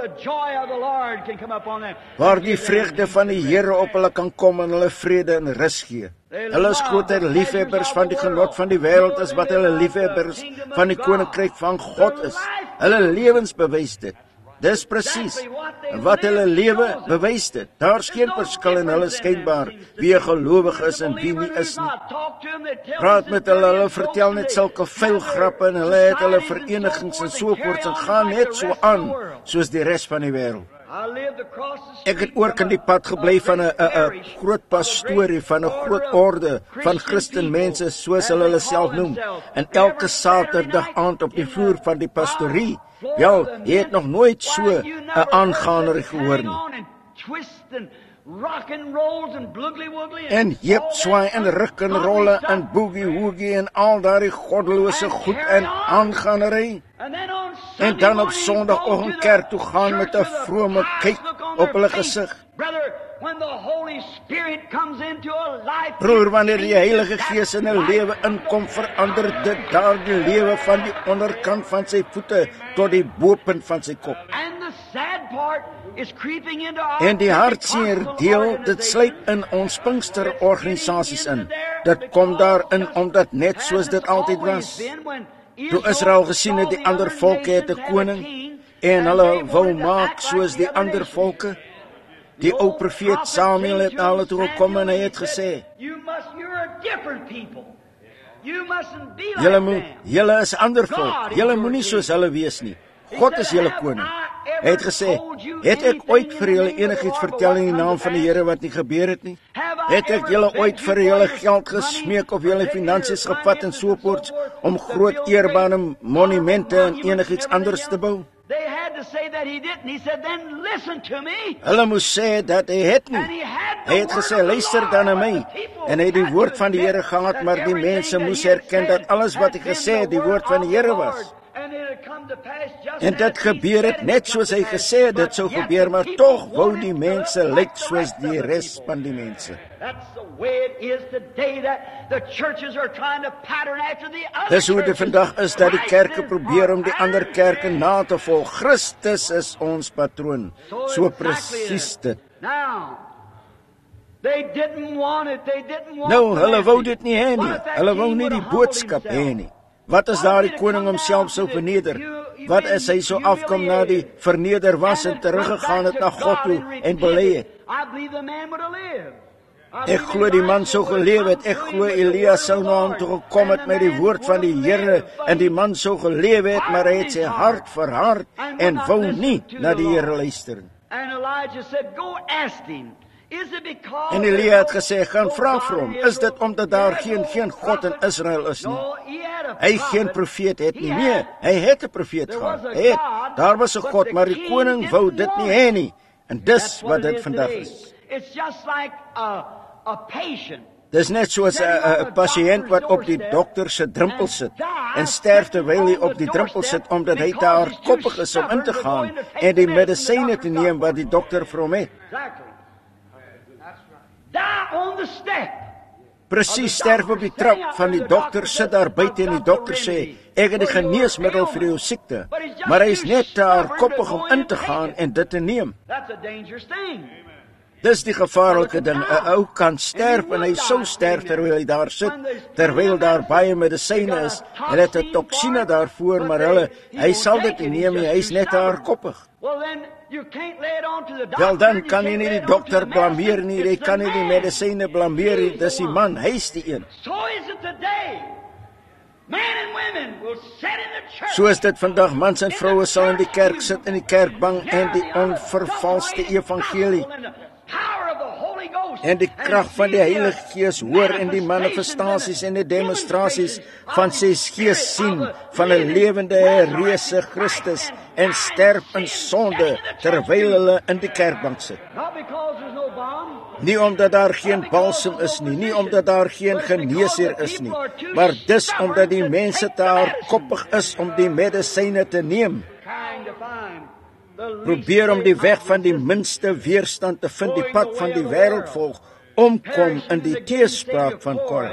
waar die vreugde van die Here op hulle kan kom en hulle vrede en rus gee. Hulle is groter liefhebbers van die genot van die wêreld as wat hulle liefhebbers van die koninkryk van God is. Hulle lewens bewys dit. Dis presies wat hulle lewe bewys dit. Daar's geen verskil in hulle skynbaar wie 'n gelowige is en wie nie is nie. Praat met hulle, hulle vertel net sulke vuil grappe en hulle het hulle verenigings en so voort en gaan net so aan soos die res van die wêreld. Ek het ook in die pad gebly van 'n groot pastorie, van 'n groot orde van Christenmense soos hulle self noem, en elke Saterdag aand op die vloer van die pastorie. Wel, jy het nog nooit so 'n aangaaner gehoor nie. rock and rolls and bloogly woogly En jep, swaai en ruk en rolle en boogie woogie en al daardie goddelose goed en aanganery. En dan op Sondagoggend kerk toe gaan met 'n vrome kyk op hulle gesig. Broer, wanneer die Heilige Gees in 'n lewe inkom, verander dit daardie lewe van die onderkant van sy voete tot die bopunt van sy kop. En die hartseer deel, dit sluip in ons Pinksterorganisasies in. Dit kom daarin omdat net soos dit altyd was. Toe Israel gesien het die ander volke het 'n koning en hulle wou maak soos die ander volke. Die ou profeet Samuel het na hulle toe gekom en hy het gesê: Julle is ander volk. Julle moenie soos hulle wees nie. God is julle koning. Hy het gesê: Het ek ooit vir julle enigiets vertel in die naam van die Here wat nie gebeur het nie? Het ek julle ooit vir julle geld gesmeek of julle finansies gevat en so voort om groot eerbare monumente en enigiets anders te bou? Hulle moes sê dat hy het nie. Hy het gesê: Luister dan na my. En hy het die woord van die Here gehad, maar die mense moes erken dat alles wat hy gesê het die woord van die Here was. En dit gebeur het net soos hy gesê het dit sou gebeur, maar tog wou die mense lyk soos die res van die mense. Dis hoe dit vandag is, dat die kerke probeer om die ander kerke na te volg. Christus is ons patroon. So presies dit. Nou, hulle wou dit nie hê nie. Hulle wou nie die boodskap hê nie. Wat as daar die koning homself sou verneder? Wat as hy so afkom na die verneder was en teruggegaan het na God toe en belê het? Ek glo die man sou geleef het. Ek glo Elia sou na hom toe gekom het met die woord van die Here en die man sou geleef het, maar hy het sy hart verhard en wou nie na die Here luister. En Elia het gesê: Gaan vra vir hom, is dit omdat daar geen God in Israel is nie? Hy geen profeet het nie. Nee, hy het 'n profeet gehad. Daar was 'n God, maar die koning wou dit nie hê nie. En dis wat dit vandag is. Dis net soos 'n pasiënt wat op die dokter se drempel sit en sterf terwyl hy op die drempel sit omdat hy te hardkoppig is om in te gaan en die medisyne te neem wat die dokter vir hom het. Presies, sterf op die trap van die dokter, sit daar buite en die dokter sê: Ek het die geneesmiddel vir jou siekte, maar hy is net te hardkoppig om in te gaan en dit te neem. Dis die gevaarlike ding. 'n Ou kan sterf en hy sou sterf terwyl hy daar sit, terwyl daar baie medisyne is. Hulle het 'n toksine daarvoor, maar hy sal dit nie neem nie, hy is net te hardkoppig. Wel, dan kan jy nie die dokter blameer nie, jy kan nie die medisyne blameer nie, dis die man, hy is die een. So is dit vandag, mans en vroue sal in die kerk sit in die kerkbank en die onvervalste evangelie en die krag van die Heilige Gees hoor en die manifestasies en die demonstrasies van sy Gees sien van 'n lewende herreese Christus en sterf in sonde terwyl hulle in die kerkbank sit. Nie omdat daar geen balsem is nie, nie omdat daar geen geneesheer is nie, maar dis omdat die mense te hardkoppig is om die medisyne te neem. Probeer om die weg van die minste weerstand te vind, die pad van die wêreld volg, omkom in die teespraak van Korah.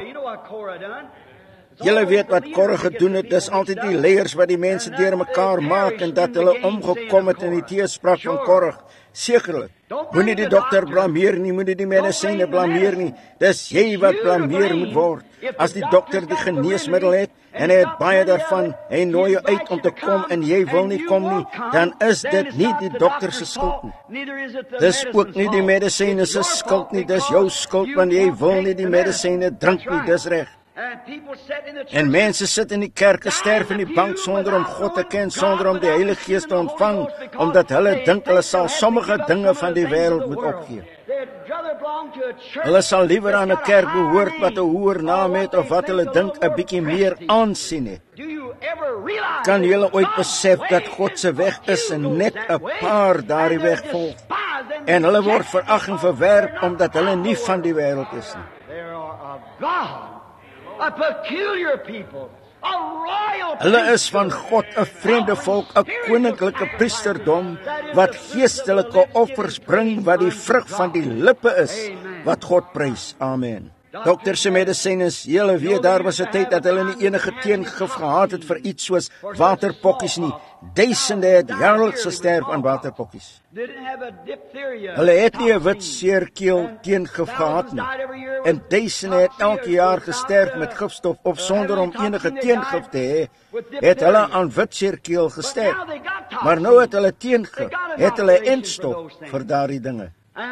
Julle weet wat Korah gedoen het, dis altyd die leiers wat die mense deur mekaar maak en dat hulle omgekom het in die teespraak van Korah. Sekerlik. Moenie die dokter blameer nie, moenie die medisyne blameer nie. Dis jy wat blameer moet word. As die dokter die geneesmiddel het en hy het baie daarvan, hy nooi jou uit om te kom en jy wil nie kom nie, dan is dit nie die dokter se skuld nie. Dis ook nie die medisyne se skuld nie, dis jou skuld want jy wil nie die medisyne drink nie, dis reg. En mense sit in die kerke, sterf in die bank sonder om God te ken, sonder om die Heilige Gees te ontvang, omdat hulle dink hulle sal sommige dinge van die wêreld moet opgee. Hulle sal liewer aan 'n kerk behoort wat 'n hoër naam het of wat hulle dink 'n bietjie meer aansien het. Kan julle ooit besef dat God se weg is en net 'n paar daardie weg volg? En hulle word verag en verwerp omdat hulle nie van die wêreld is nie. They are of God, a peculiar people, a royal Hulle is van God, 'n vreemde volk, 'n koninklike priesterdom wat geestelike offers bring wat die vrug van die lippe is wat God prys. Amen. Dokters se medisynes, julle weet daar was 'n tyd dat hulle nie enige teengif gehad het vir iets soos waterpokkies nie. Duisende het jaarliks gesterf aan waterpokkies. Hulle het nie 'n wit seerkeel teengif gehad nie. En duisende het elke jaar gesterf met gifstof of sonder om enige teengif te hê, het hulle aan wit seerkeel gesterf. Maar nou het hulle teengif, het hulle entstop vir daardie dinge.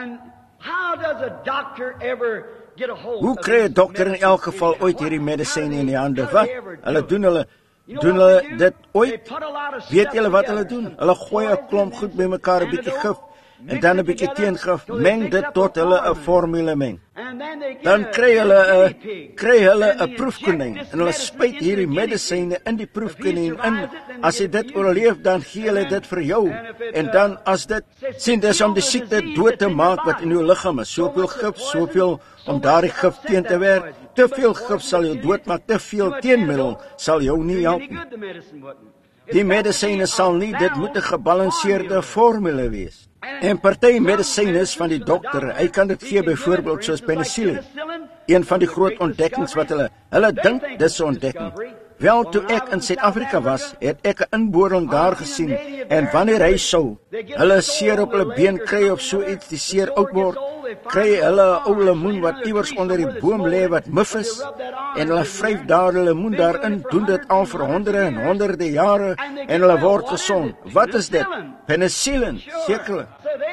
Hoe kry 'n dokter in elk geval ooit hierdie medisyne in die hande? Wat? Hulle doen dit ooit? Weet julle wat hulle doen? Hulle gooi 'n klomp goed bymekaar, 'n bietjie gif en dan 'n bietjie teengif, meng dit tot hulle 'n formule meng. Dan kry hulle 'n proefkonyn en hulle spuit hierdie medisyne in die proefkonyn in. As jy dit oorleef, dan gee hulle dit vir jou. En dan as dit sien dis om die siekte dood te maak wat in jou liggaam is. Soveel gif, soveel om daardie gif teen te werk. Te veel gif sal jou doodmaak, te veel teenmiddel sal jou nie help nie. Die medisyne sal nie, dit moet 'n gebalanseerde formule wees. En party medisyne is van die dokter, hy kan dit gee byvoorbeeld soos penicillin. Een van die groot ontdekkings wat hulle dink dis 'n ontdekking. Wel, toe ek in Suid-Afrika was, het ek 'n inboorling daar gesien en wanneer hy sou hulle seer op hulle been kry of so iets, die seer oud word, kry hulle 'n ou lemoen wat iewers onder die boom lê wat mif is en hulle vryf daar hulle lemoen daarin, doen dit al vir honderde en honderde jare en hulle word gesond. Wat is dit? Penicillin, sekerlik.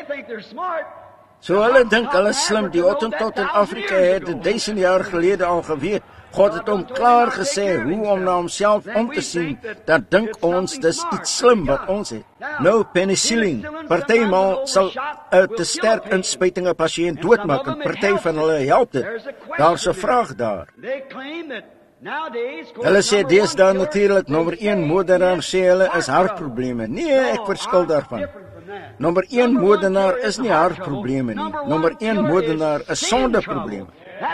So hulle dink hulle slim, die Hottentot in Afrika het dit 1000 jaar gelede al geweet. God het hom klaar gesê hoe om na homself om te sien, dan dink ons dis iets slim wat ons het. Nou penicillin, partymal sal 'n te sterk inspuiting 'n pasiënt doodmaak en party van hulle help dit. Daar's 'n vraag daar. Hulle sê deesdae natuurlik nommer 1 moordenaar sê hulle is hartprobleme. Nee, ek verskil daarvan. Nommer 1 moordenaar is nie hartprobleme nie. Nommer 1 moordenaar is sondeprobleme.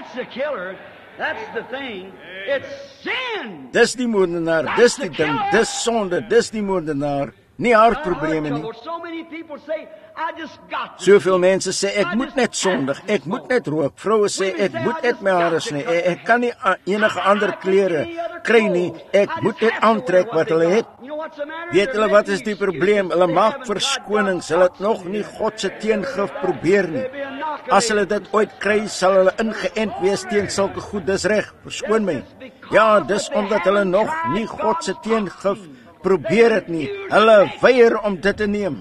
Dis die moordenaar, dis die ding, dis sonde, dis die moordenaar, nie hartprobleme nie. Soveel mense sê ek moet net sondig, ek moet net rook. Vroue sê ek moet net my hare sny, ek kan nie enige ander klere kry nie, ek moet net aantrek wat hulle het. Weet hulle wat is die probleem? Hulle maak verskonings, hulle het nog nie God se teengif probeer nie. As hulle dit ooit kry, sal hulle ingeënt wees teen sulke goed, dis reg, verskoon my. Ja, dis omdat hulle nog nie God se teengif probeer het nie. Hulle weier om dit te neem.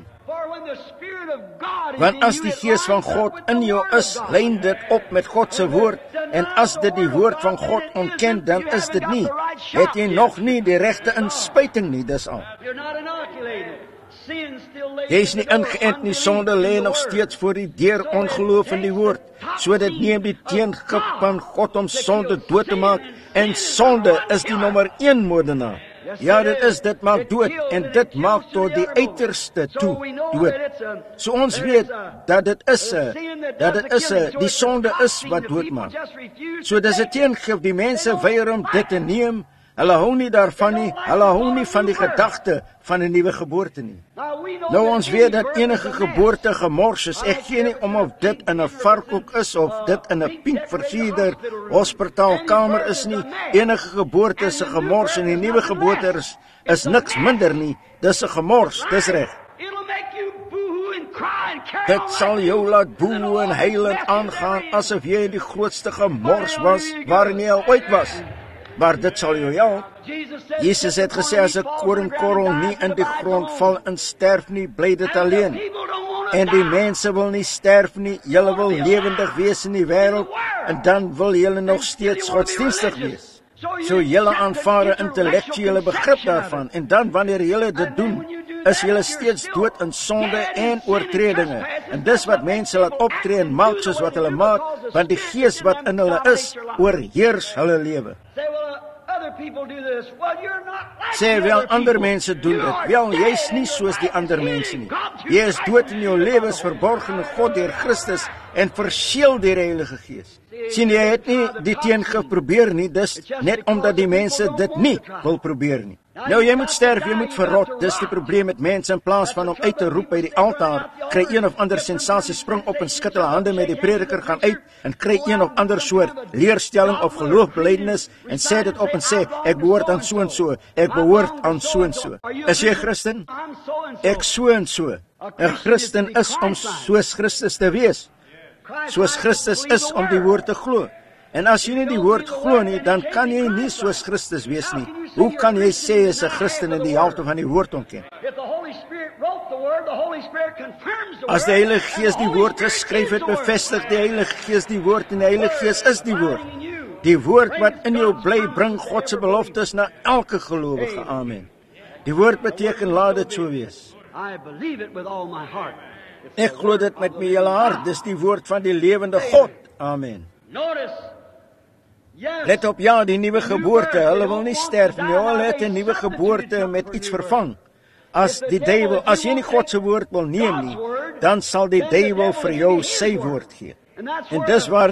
Want as die Gees van God in jou is, lyn dit op met God se woord, en as dit die woord van God ontken, dan is dit nie. Het jy nog nie die regte inspuiting nie, dis al. Jy is nie ingeënt nie, sonde lê nog steeds voor die deur, ongeloof in die woord. So dit neem die teengif van God om sonde dood te maak, en sonde is die nommer 1 moordenaar. Ja, dit maak dood, en dit maak tot die uiterste toe dood. So ons weet dat dit is die sonde is wat dood maak. So dis 'n teengif, die mense weier om dit te neem. Hulle hou nie daarvan nie, hulle hou nie van die gedagte van 'n nuwe geboorte nie. Nou ons weet dat enige geboorte gemors is. Ek gee nie om of dit in 'n varkhoek is of dit in 'n pink versierde hospitaalkamer is nie. Enige geboorte is 'n gemors en die nuwe geboorte is niks minder nie. Dis 'n gemors, dis reg. Dit sal jou laat boe en huil en aangaan asof jy die grootste gemors was waarin jy al ooit was. Maar dit sal jou help. Jesus het gesê as 'n koringkorrel nie in die grond val en sterf nie, bly dit alleen. En die mense wil nie sterf nie, julle wil lewendig wees in die wêreld en dan wil julle nog steeds godsdienstig wees. So julle aanvaar 'n intellektuele begrip daarvan en dan wanneer julle dit doen, is julle steeds dood in sonde en oortredinge. En dis wat mense laat optree en maak soos wat hulle maak, want die Gees wat in hulle is, oorheers hulle lewe. Sê wel, ander mense doen dit. Wel, jy is nie soos die ander mense nie. Jy is dood in jou lewe is verborgen in God deur Christus en verseël deur die Heilige Gees. Sien, jy het nie die teengif probeer nie, dis net omdat die mense dit nie wil probeer nie. Nou, jy moet sterf, jy moet verrot, dis die probleem met mense. In plaas van om uit te roep by die altaar, kry een of ander sensasie, spring op en skud hulle hande met die prediker, gaan uit en kry een of ander soort leerstelling of geloofbelijdenis en sê dit op en sê, ek behoort aan so en so, ek behoort aan so en so. Is jy Christen? Ek so en so. 'n Christen is om soos Christus te wees. Soos Christus is om die woord te glo. En as jy nie die woord glo nie, dan kan jy nie soos Christus wees nie. Hoe kan jy sê jy is 'n Christen en die helfte van die woord ontken? As die Heilige Gees die woord geskryf het, bevestig die Heilige Gees die woord en die Heilige Gees is die woord. Die woord wat in jou bly bring God se beloftes na elke gelowige. Amen. Die woord beteken laat dit so wees. Ek glo dit met my hele hart, dis die woord van die lewende God. Amen. Let op, ja, die nuwe geboorte, hulle wil nie sterf nie, hulle het 'n nuwe geboorte met iets vervang. As die duiwel, as jy nie God se woord wil neem nie, dan sal die duiwel vir jou sy woord gee. En dis waar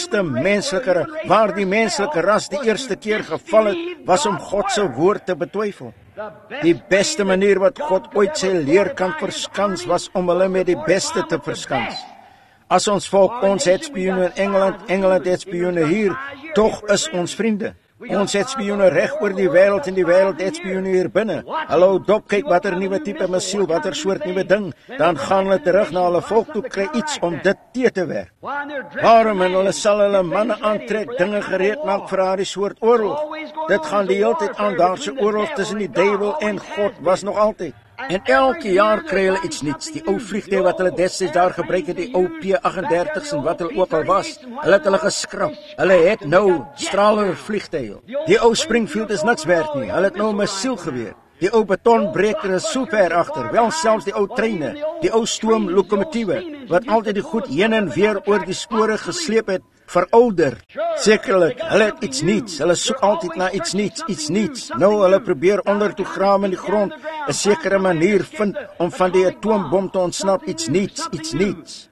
die menslike ras die eerste keer geval het, was om God se woord te betwyfel. Die beste manier wat God ooit sy leer kan verskans, was om hulle met die beste te verskans. As ons volk, ons het spioene in Engeland, Engeland het spioene hier, tog is ons vriende. Ons het spioene reg oor die wêreld en die wêreld het spioene hier binne. Hallo, dop, kyk watter nuwe tipe missiel, watter soort nuwe ding, dan gaan hulle terug na hulle volk toe, kry iets om dit te werk. Waarom? En hulle sal hulle manne aantrek, dinge gereed maak vir daardie soort oorlog. Dit gaan die hele tyd aan, daarse oorlog tussen die duiwel en God was nog altyd. En elke jaar kry hulle iets niets. Die ou vliegtuie wat hulle destyds daar gebruik het, die ou P-38's en wat hulle ook al was, hulle het hulle geskrap. Hulle het nou straler vliegtuie. Die ou Springfield is niks werd nie. Hulle het nou 'n missielgeweer. Die ou betonbreker is so ver agter, wel selfs die ou treine, die ou stoomlokomotiewe, wat altyd die goed heen en weer oor die spore gesleep het, verouder. Sekerlik, hulle het iets niets, hulle soek altyd na iets niets. Nou, hulle probeer onder toe grawe in die grond, 'n sekere manier vind om van die atoombom te ontsnap, iets niets.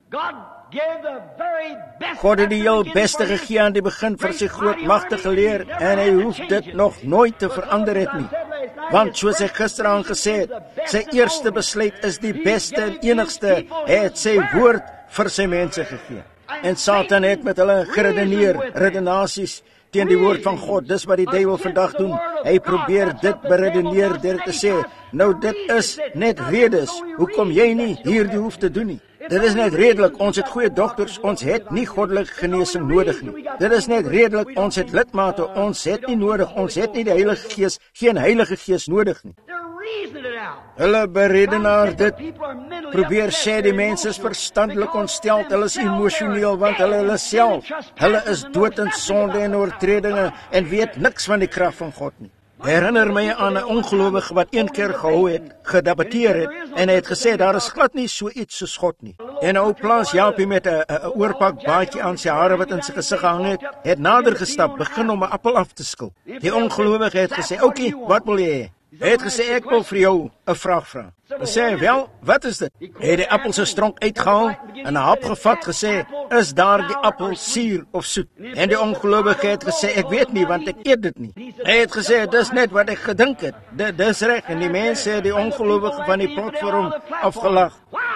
God het die heel beste gegee aan die begin vir sy groot magtige leer, en hy hoef dit nog nooit te verander het nie. Want soos hy gisteraan gesê het, sy eerste besluit is die beste en enigste, hy het sy woord vir sy mense gegee. En Satan het met hulle redenasies teen die woord van God. Dis wat die duiwel vandag doen. Hy probeer dit beredeneer deur te sê, nou dit is net redes, hoekom jy nie hierdie hoef te doen nie. Dit is net redelik, ons het goeie dokters, ons het nie goddelike genesing nodig nie. Dit is net redelik, ons het lidmate, ons het nie nodig, ons het nie die Heilige Gees, geen Heilige Gees nodig nie. Hulle beredenaar dit, probeer sê die mense is verstandelik ontsteld, hulle is emosioneel, want hulle self, hulle is dood in sonde en oortredinge en weet niks van die krag van God nie. Herinner my aan 'n ongelowige wat een keer gedebatteer het, en hy het gesê, daar is glad nie so iets soos God nie. En 'n ou plaas Jaapie met 'n oorpak baadjie aan sy hare wat in sy gesig gehang het nader gestap, begin om 'n appel af te skil. Die ongelowige het gesê, "Oukie, wat wil jy hê?" Hy het gesê, "Ek wil vir jou 'n vraag vra." Dan sê hy, "Wel, wat is dit?" Hy het die appel se stronk uitgehaal en 'n hap gevat, gesê, "Is daar die appel suur of soet?" En die ongelowige het gesê, "Ek weet nie, want ek eet dit nie." Hy het gesê, "Dis net wat ek gedink het." Dis reg, en die mense het die ongelowige van die platform afgelag.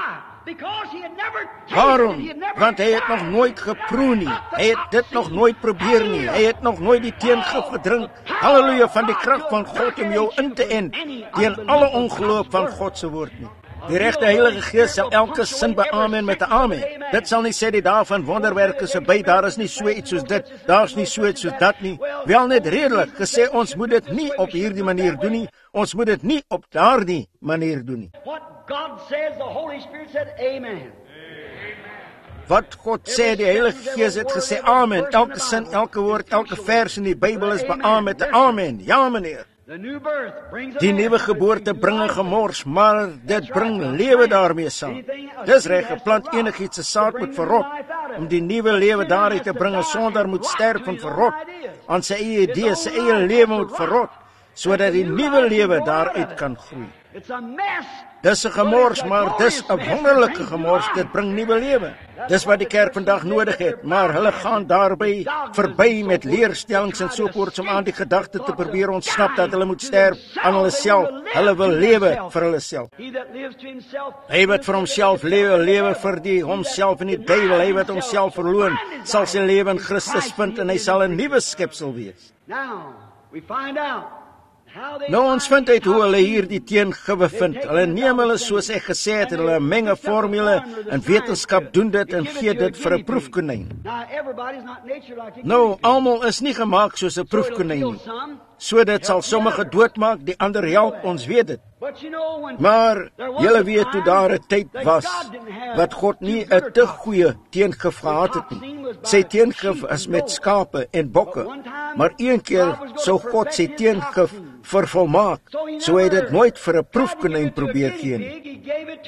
Waarom? Want hy het nog nooit geproe nie. Hy het dit nog nooit probeer nie. Hy het nog nooit die teengif gedrink. Halleluja, van die krag van God om jou in te en teen alle ongeloof van God se woord nie. Die regte Heilige Gees sal elke sin beamen met 'n amen. Dit sal nie sê die dae van wonderwerke is verby, daar is nie so iets soos dit, daar's nie so iets soos dat nie. Wel net redelik gesê, ons moet dit nie op hierdie manier doen nie. Ons moet dit nie op daardie manier doen nie. God says, the Holy Spirit said, amen. Wat God sê, die Heilige Gees het gesê, amen. Elke sin, elke woord, elke vers in die Bybel is beamen met 'n amen. Ja, meneer. Die nuwe geboorte bring 'n gemors, maar dit bring lewe daarmee saam. Dis reg, 'n plant enigiets se saad moet verrot, om die nuwe lewe daaruit te bring. 'n Sondaar moet sterf en verrot, aan sy eie idee, sy eie lewe moet verrot, sodat die nuwe lewe daaruit kan groei. Dis 'n gemors, maar dis 'n wonderlike gemors, dit bring nuwe lewe. Dis wat die kerk vandag nodig het, maar hulle gaan daarby verby met leerstellings en sovoorts om aan die gedagte te probeer ontsnap dat hulle moet sterf aan hulle self. Hulle wil lewe vir hulle self. Hy wat vir homself lewe, lewe vir die homself en die duiwel. Hy wat homself verloon, sal sy lewe in Christus vind en hy sal 'n nuwe skepsel wees. Nou ons vind uit hoe hulle hier die teengifwe vind. Hulle neem hulle soos ek gesê het, hulle meng 'n formule en wetenskap doen dit en gee dit vir 'n proefkonyn. Nou, almal is nie gemaak soos 'n proefkonyn nie. So dit sal sommige doodmaak, die ander help, ons weet dit. Maar julle weet hoe daar 'n tyd was wat God nie 'n te goeie teengif gehad het nie. Sy teengif is met skape en bokke. Maar een keer sou God sy teengif vervolmaak, so hy dit nooit vir 'n proefkonyn probeer gee nie.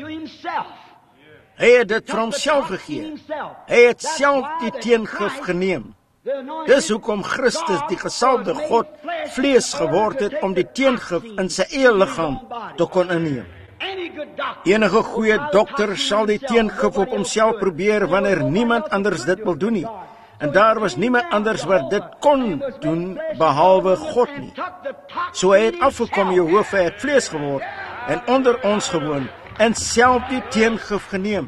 Hy het dit vir homself gegee. Hy het self die teengif geneem. Dis hoekom Christus, die gesalfde God, vlees geword het om die teengif in sy eie liggaam te kon inneem. Enige goeie dokter sal die teengif op homself probeer wanneer niemand anders dit wil doen nie. En daar was niemand anders wat dit kon doen behalwe God nie. So hy het afgekom, Jehovah het vlees geword en onder ons gewoon en self die teengif geneem.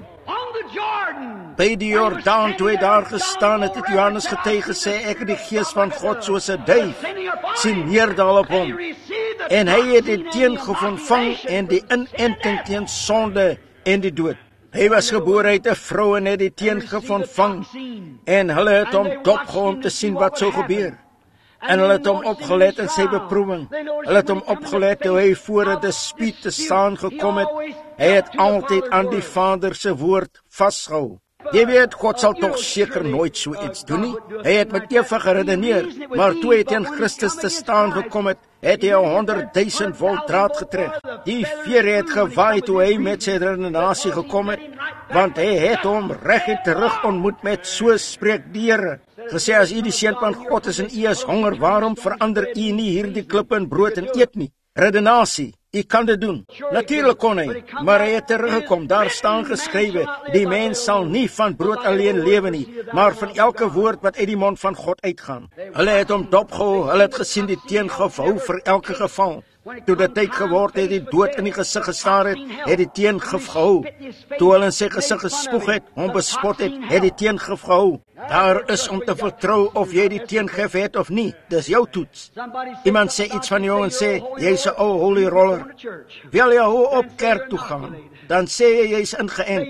By die Jordaan, toe hy daar gestaan het, het Johannes getuig gesê, ek het die gees van God soos 'n duif sien neerdal op hom. En hy het die teengif ontvang en die inenting teen sonde en die dood. Hy was gebore uit 'n vrou en het die teengif ontvang. En hulle het hom dopgehou om te sien wat sou gebeur. En hulle het hom opgelet in sy beproewing. Hulle het hom opgelet toe hy voor 'n dispuut te staan gekom het. Hy het altyd aan die Vader se woord vasgehou. Jy weet, God sal tog seker nooit so iets doen nie. Hy het met Eva geredeneer, maar toe hy teen Christus te staan gekom het, het hy 100,000 volt draad getrek. Die veer het gewaai toe hy met sy redenasie gekom het, want hy het hom reguit terug ontmoet met so spreek die Here. Gesê, as u die seun van God is en u is honger, waarom verander u nie hierdie klippe in brood en eet nie? Redenasie. U kan dit doen. Natuurlik kon hy, maar hy het teruggekom. Daar staan geskrywe, die mens sal nie van brood alleen lewe nie, maar van elke woord wat uit die mond van God uitgaan. Hulle het hom dopgehou, hulle het gesien die teengif hou vir elke geval. Toe dit tyd geword het, die dood in die gesig gestaar het die teengif gehou. Toe hulle in sy gesig gespoeg het, hom bespot het die teengif gehou. Daar is om te vertrou of jy die teengif het of nie. Dis jou toets. Iemand sê iets van jou en sê, jy's 'n ou holy roller. Wil jy hoe op kerk toe gaan? Dan sê jy jy's ingeënt.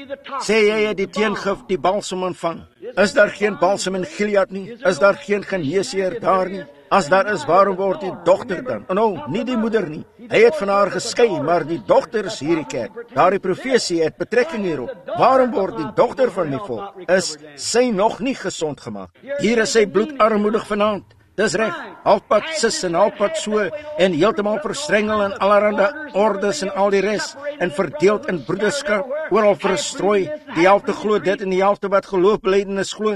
Sê jy het die teengif, die balsem ontvang. Is daar geen balsem in Gilead nie? Is daar geen geneesheer daar nie? As daar is, waarom word die dogter dan? Nou, nie die moeder nie. Hy het van haar geskei, maar die dogter is hierdie kerk. Daardie profesie het betrekking hierop. Waarom word die dogter van die volk? Is sy nog nie gesond gemaak? Hier is sy bloedarmoedig vanaand. Dis reg, halfpad sis en halfpad so, en heeltemal verstrengel in allerhande ordes en al die res, en verdeeld in broederskap, oral verstrooi, die helfte glo dit en die helfte wat geloofbelydenis glo,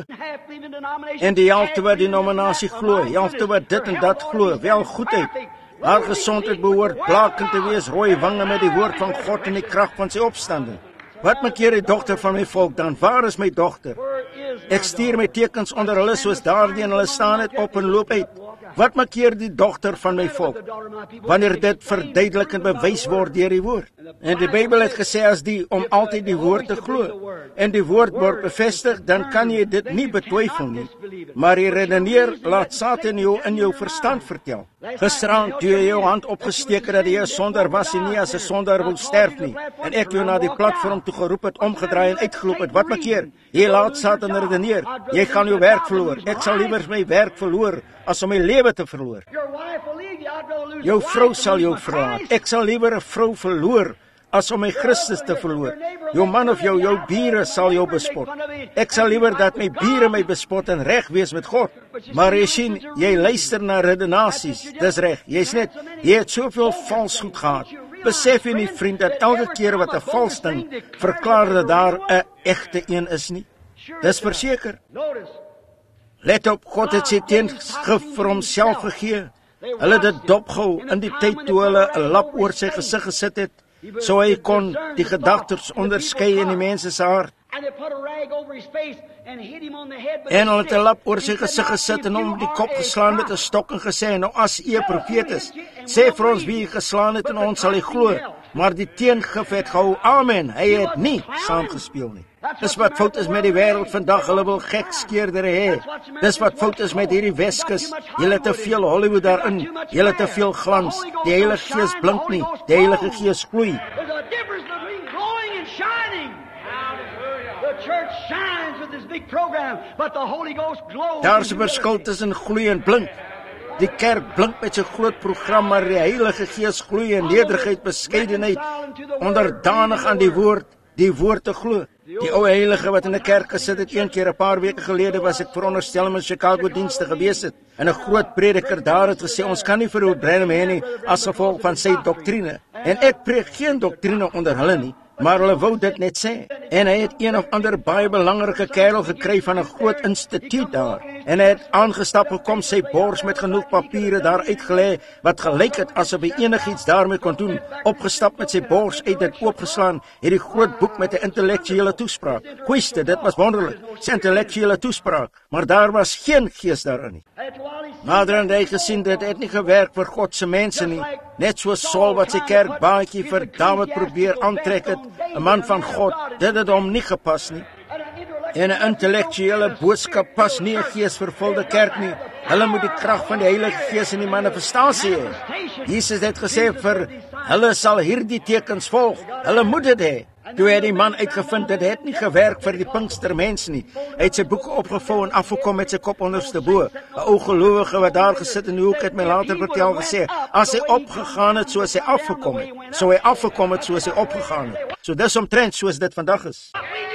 en die helfte wat denominasie glo, die helfte wat dit en dat glo, wel goedheid. Haar gesondheid behoort blakend te wees, rooi wange met die woord van God en die krag van sy opstanding. Wat maak hier die dogter van my volk dan? Waar is my dogter? Ek stuur my tekens onder hulle soos daardie en hulle staan het op en loop uit. Wat maak hier die dogter van my volk? Wanneer dit verduidelik en bewys word deur die woord. En die Bybel het gesê as die om altyd die woord te glo en die woord word bevestig, dan kan jy dit nie betwyfel nie. Maar jy redeneer, laat Satan jou in jou verstand vertel. Gisterand toe jy jou hand opgesteek het dat jy 'n sondaar was en nie as 'n sondaar wil sterf nie, en ek jou na die platform toe geroep het, omgedraai en uitgeloop het, wat maak jy? Jy laat Satan redeneer, jy gaan jou werk verloor. Ek sal liewer my werk verloor as om my lewe te verloor. Jou vrou sal jou verlaat. Ek sal liewer 'n vrou verloor as om my Christus te verloor. Jou man of jou bure sal jou bespot. Ek sal liewer dat my bure my bespot en reg wees met God. Maar jy sien, jy luister na redenasies. Dis reg, jy het soveel vals goed gehad. Besef jy nie, vriend, dat elke keer wat 'n vals ding verklaar dat daar 'n egte een is nie? Dis verseker. Let op, God het sy teengif vir homself gegee. Hulle het dit dopgehou in die tyd toe hulle 'n lap oor sy gesig gesit het, so hy kon die gedagtes onderskei in die mense se hart. En hulle het 'n lap oor sy gesig gesit en hom op die kop geslaan met 'n stok en gesê, nou as u 'n profeet is, sê vir ons wie geslaan het en ons sal glo. Maar die teengif het gehou, amen, hy het nie saamgespeel nie. Dis wat fout is met die wêreld vandag, hulle wil gekskeerdere hê. Dis wat fout is met hierdie Weskus, julle te veel Hollywood daarin, julle te veel glans, die Heilige Gees blink nie, die Heilige Gees gloei. Daar's 'n verskil tussen gloei en blink. Die kerk blink met sy groot program, maar die Heilige Gees gloei in nederigheid, beskeidenheid, onderdanig aan die woord te glo. Die ou heilige wat in 'n kerk gesit het, een keer 'n paar weke gelede was ek veronderstel om in Chicago dienste gewees het. En 'n groot prediker daar het gesê, ons kan nie vir Oud Branham hê nie as gevolg van sy doktrine. En ek preek geen doktrine onder hulle nie, maar hulle wou dit net sê. En hy het een of ander baie belangrike kerel gekry van 'n groot instituut daar. En hy het aangestap gekom, sy bors met genoeg papiere daar uitgelê, wat gelyk het asof hy enigiets daarmee kon doen. Opgestap met sy bors uit dit oopgeslaan, het die groot boek met 'n intellektuele toespraak. Goeiste, dit was wonderlik, sy intellektuele toespraak, maar daar was geen gees daarin nie. Naderhand het hy gesien, dit het nie gewerk vir God se mense nie. Net soos Saul wat sy kerkbaadjie vir Dawid probeer aantrek het, 'n man van God, dit het hom nie gepas nie. En 'n intellektuele boodskap pas nie 'n geesvervulde kerk nie. Hulle moet die krag van die Heilige Gees in die manifestasie hê. Jesus het gesê vir hulle sal hierdie tekens volg. Hulle moet dit hê. Toe het die man uitgevind, dit het nie gewerk vir die Pinkstermense nie. Hy het sy boeke opgevou en afgekom met sy kop onderste bo. 'n Ou gelowige wat daar gesit in die hoek het my later vertel gesê, as hy opgegaan het soos hy afgekom het, sou hy afgekom het soos hy opgegaan het. So dis omtrent soos dit vandag is.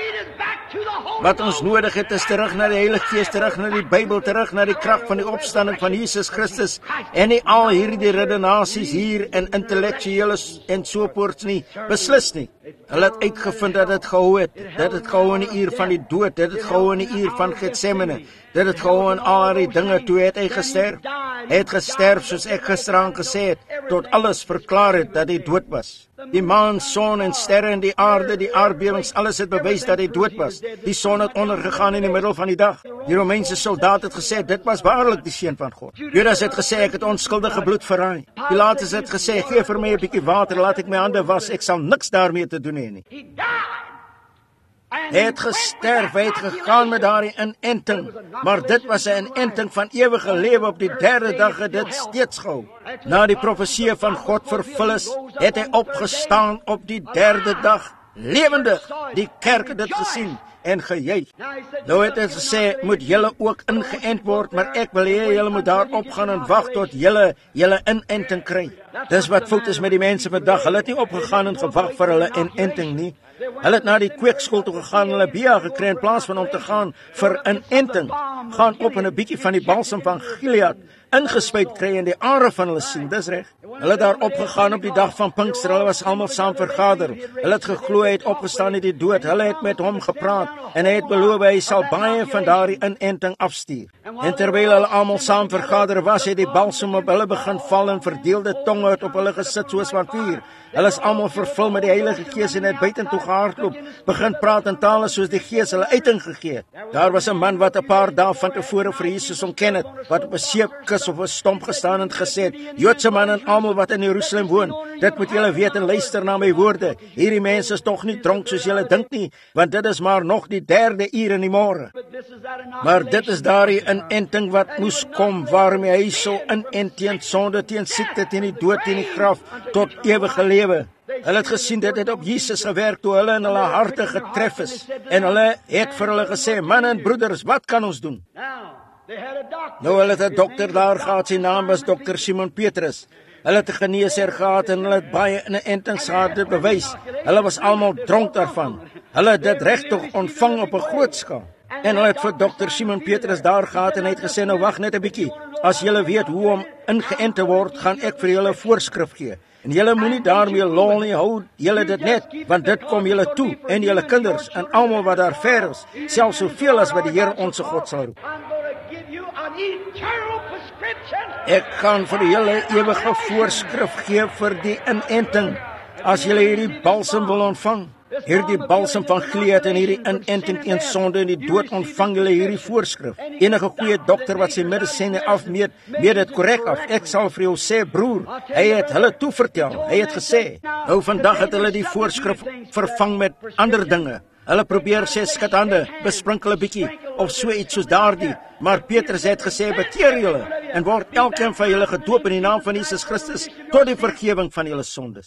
Wat ons nodig het is terug na die Heilige Gees, terug na die Bybel, terug na die krag van die opstanding van Jesus Christus en nie al hierdie redenasies hier en intellektueles en soorts nie, beslis nie. Hulle het uitgevind dat dit gehou het, dit het gehou in die uur van die dood, dit het gehou in die uur van Getsemane, dit het gehou in al die dinge, toe het hy gesterf. Hy het gesterf soos ek gisteraan gesê het, tot alles verklaar het dat hy dood was. Die maan, son en sterre en die aarde, die aardbewings, alles het bewys dat hy dood was. Die son het ondergegaan in die middel van die dag. Die Romeinse soldaat het gesê, dit was waarlik die Seun van God. Judas het gesê, ek het onskuldige bloed verraai. Pilatus het gesê, gee vir my 'n bietjie water, laat ek my hande was, ek sal niks daarmee te doen hê nie. Hy het gesterf, hy het gegaan met daardie inenting, maar dit was 'n inenting van ewige lewe. Op die derde dag het dit steeds gehou. Na die profesie van God vervul is, het hy opgestaan op die derde dag, lewendig. Die kerk het dit gesien en gejuig. Nou het hy gesê, moet julle ook ingeënt word, maar ek wil hê julle moet daar opgaan en wag tot julle inenting kry. Dis wat fout is met die mense vandag. Hulle het nie opgegaan en gewag vir hulle inenting nie. Hulle het na die kweekskool toe gegaan en hulle BA gekry in plaas van om te gaan vir inenting. Gaan op en 'n bietjie van die balsam van Gilead ingespuit kry in die are van hulle siel, dis reg. Hulle het daar opgegaan op die dag van Pinkster, hulle was almal saam vergader. Hulle het geglo hy het opgestaan uit die dood. Hulle het met hom gepraat en hy het beloof hy sal baie van daardie inenting afstuur. En terwyl hulle almal saam vergader was, het die balsam op hulle begin val en verdeelde tonge het op hulle gesit soos van vuur. Hulle is almal vervul met die Heilige Gees en het buitentoe gehardloop, begin praat in tale soos die Gees hulle uiting gegee het. Daar was 'n man wat 'n paar dae van tevore vir Jesus ontken het, wat op 'n seepkus of 'n stomp gestaan en gesê het, Joodse man en almal wat in Jerusalem woon, dit moet julle weet en luister na my woorde. Hierdie mense is tog nie dronk soos julle dink nie, want dit is maar nog die 3de uur in die môre. Maar dit is daardie inenting wat moes kom, waarmee hy sou inent teen sonde, teen siekte, teen die dood, teen die graf, tot ewige lewe. Hulle het gesien dit het op Jesus gewerk toe hulle in hulle harte getref is. En hulle het vir hulle gesê, man en broeders, wat kan ons doen? Nou hulle het 'n dokter daar gehad, sy naam was Dr. Simon Petrus. Hulle het 'n geneesheer gehad en hulle het baie inentings gehad dit bewys. Hulle was almal dronk daarvan. Hulle het dit regtig ontvang op 'n groot skaal. En hulle het vir Dr. Simon Petrus daar gehad en hy het gesê, nou wag net 'n bietjie. As julle weet hoe om ingeënt te word, gaan ek vir julle voorskrif gee. En julle moenie daarmee lol nie, hou julle dit net, want dit kom julle toe en julle kinders en almal wat daar ver is, selfs soveel as wat die Here ons God sal roep. Ek gaan vir julle ewige voorskrif gee vir die inenting, as julle hierdie balsem wil ontvang. Hierdie balsem van Gilead en hierdie inenting teen sonde en die dood ontvang julle hierdie voorskrif. Enige goeie dokter wat sy medisyne afmeet, meet dit korrek af. Ek sal vir jou sê, broer, hy het hulle toe vertel. Hy het gesê, nou vandag het hulle die voorskrif vervang met ander dinge. Hulle probeer sê skithande, besprinkel 'n bietjie of so iets soos daardie. Maar Petrus het gesê, bekeer julle en word elkeen van julle gedoop in die naam van Jesus Christus tot die vergifnis van julle sondes.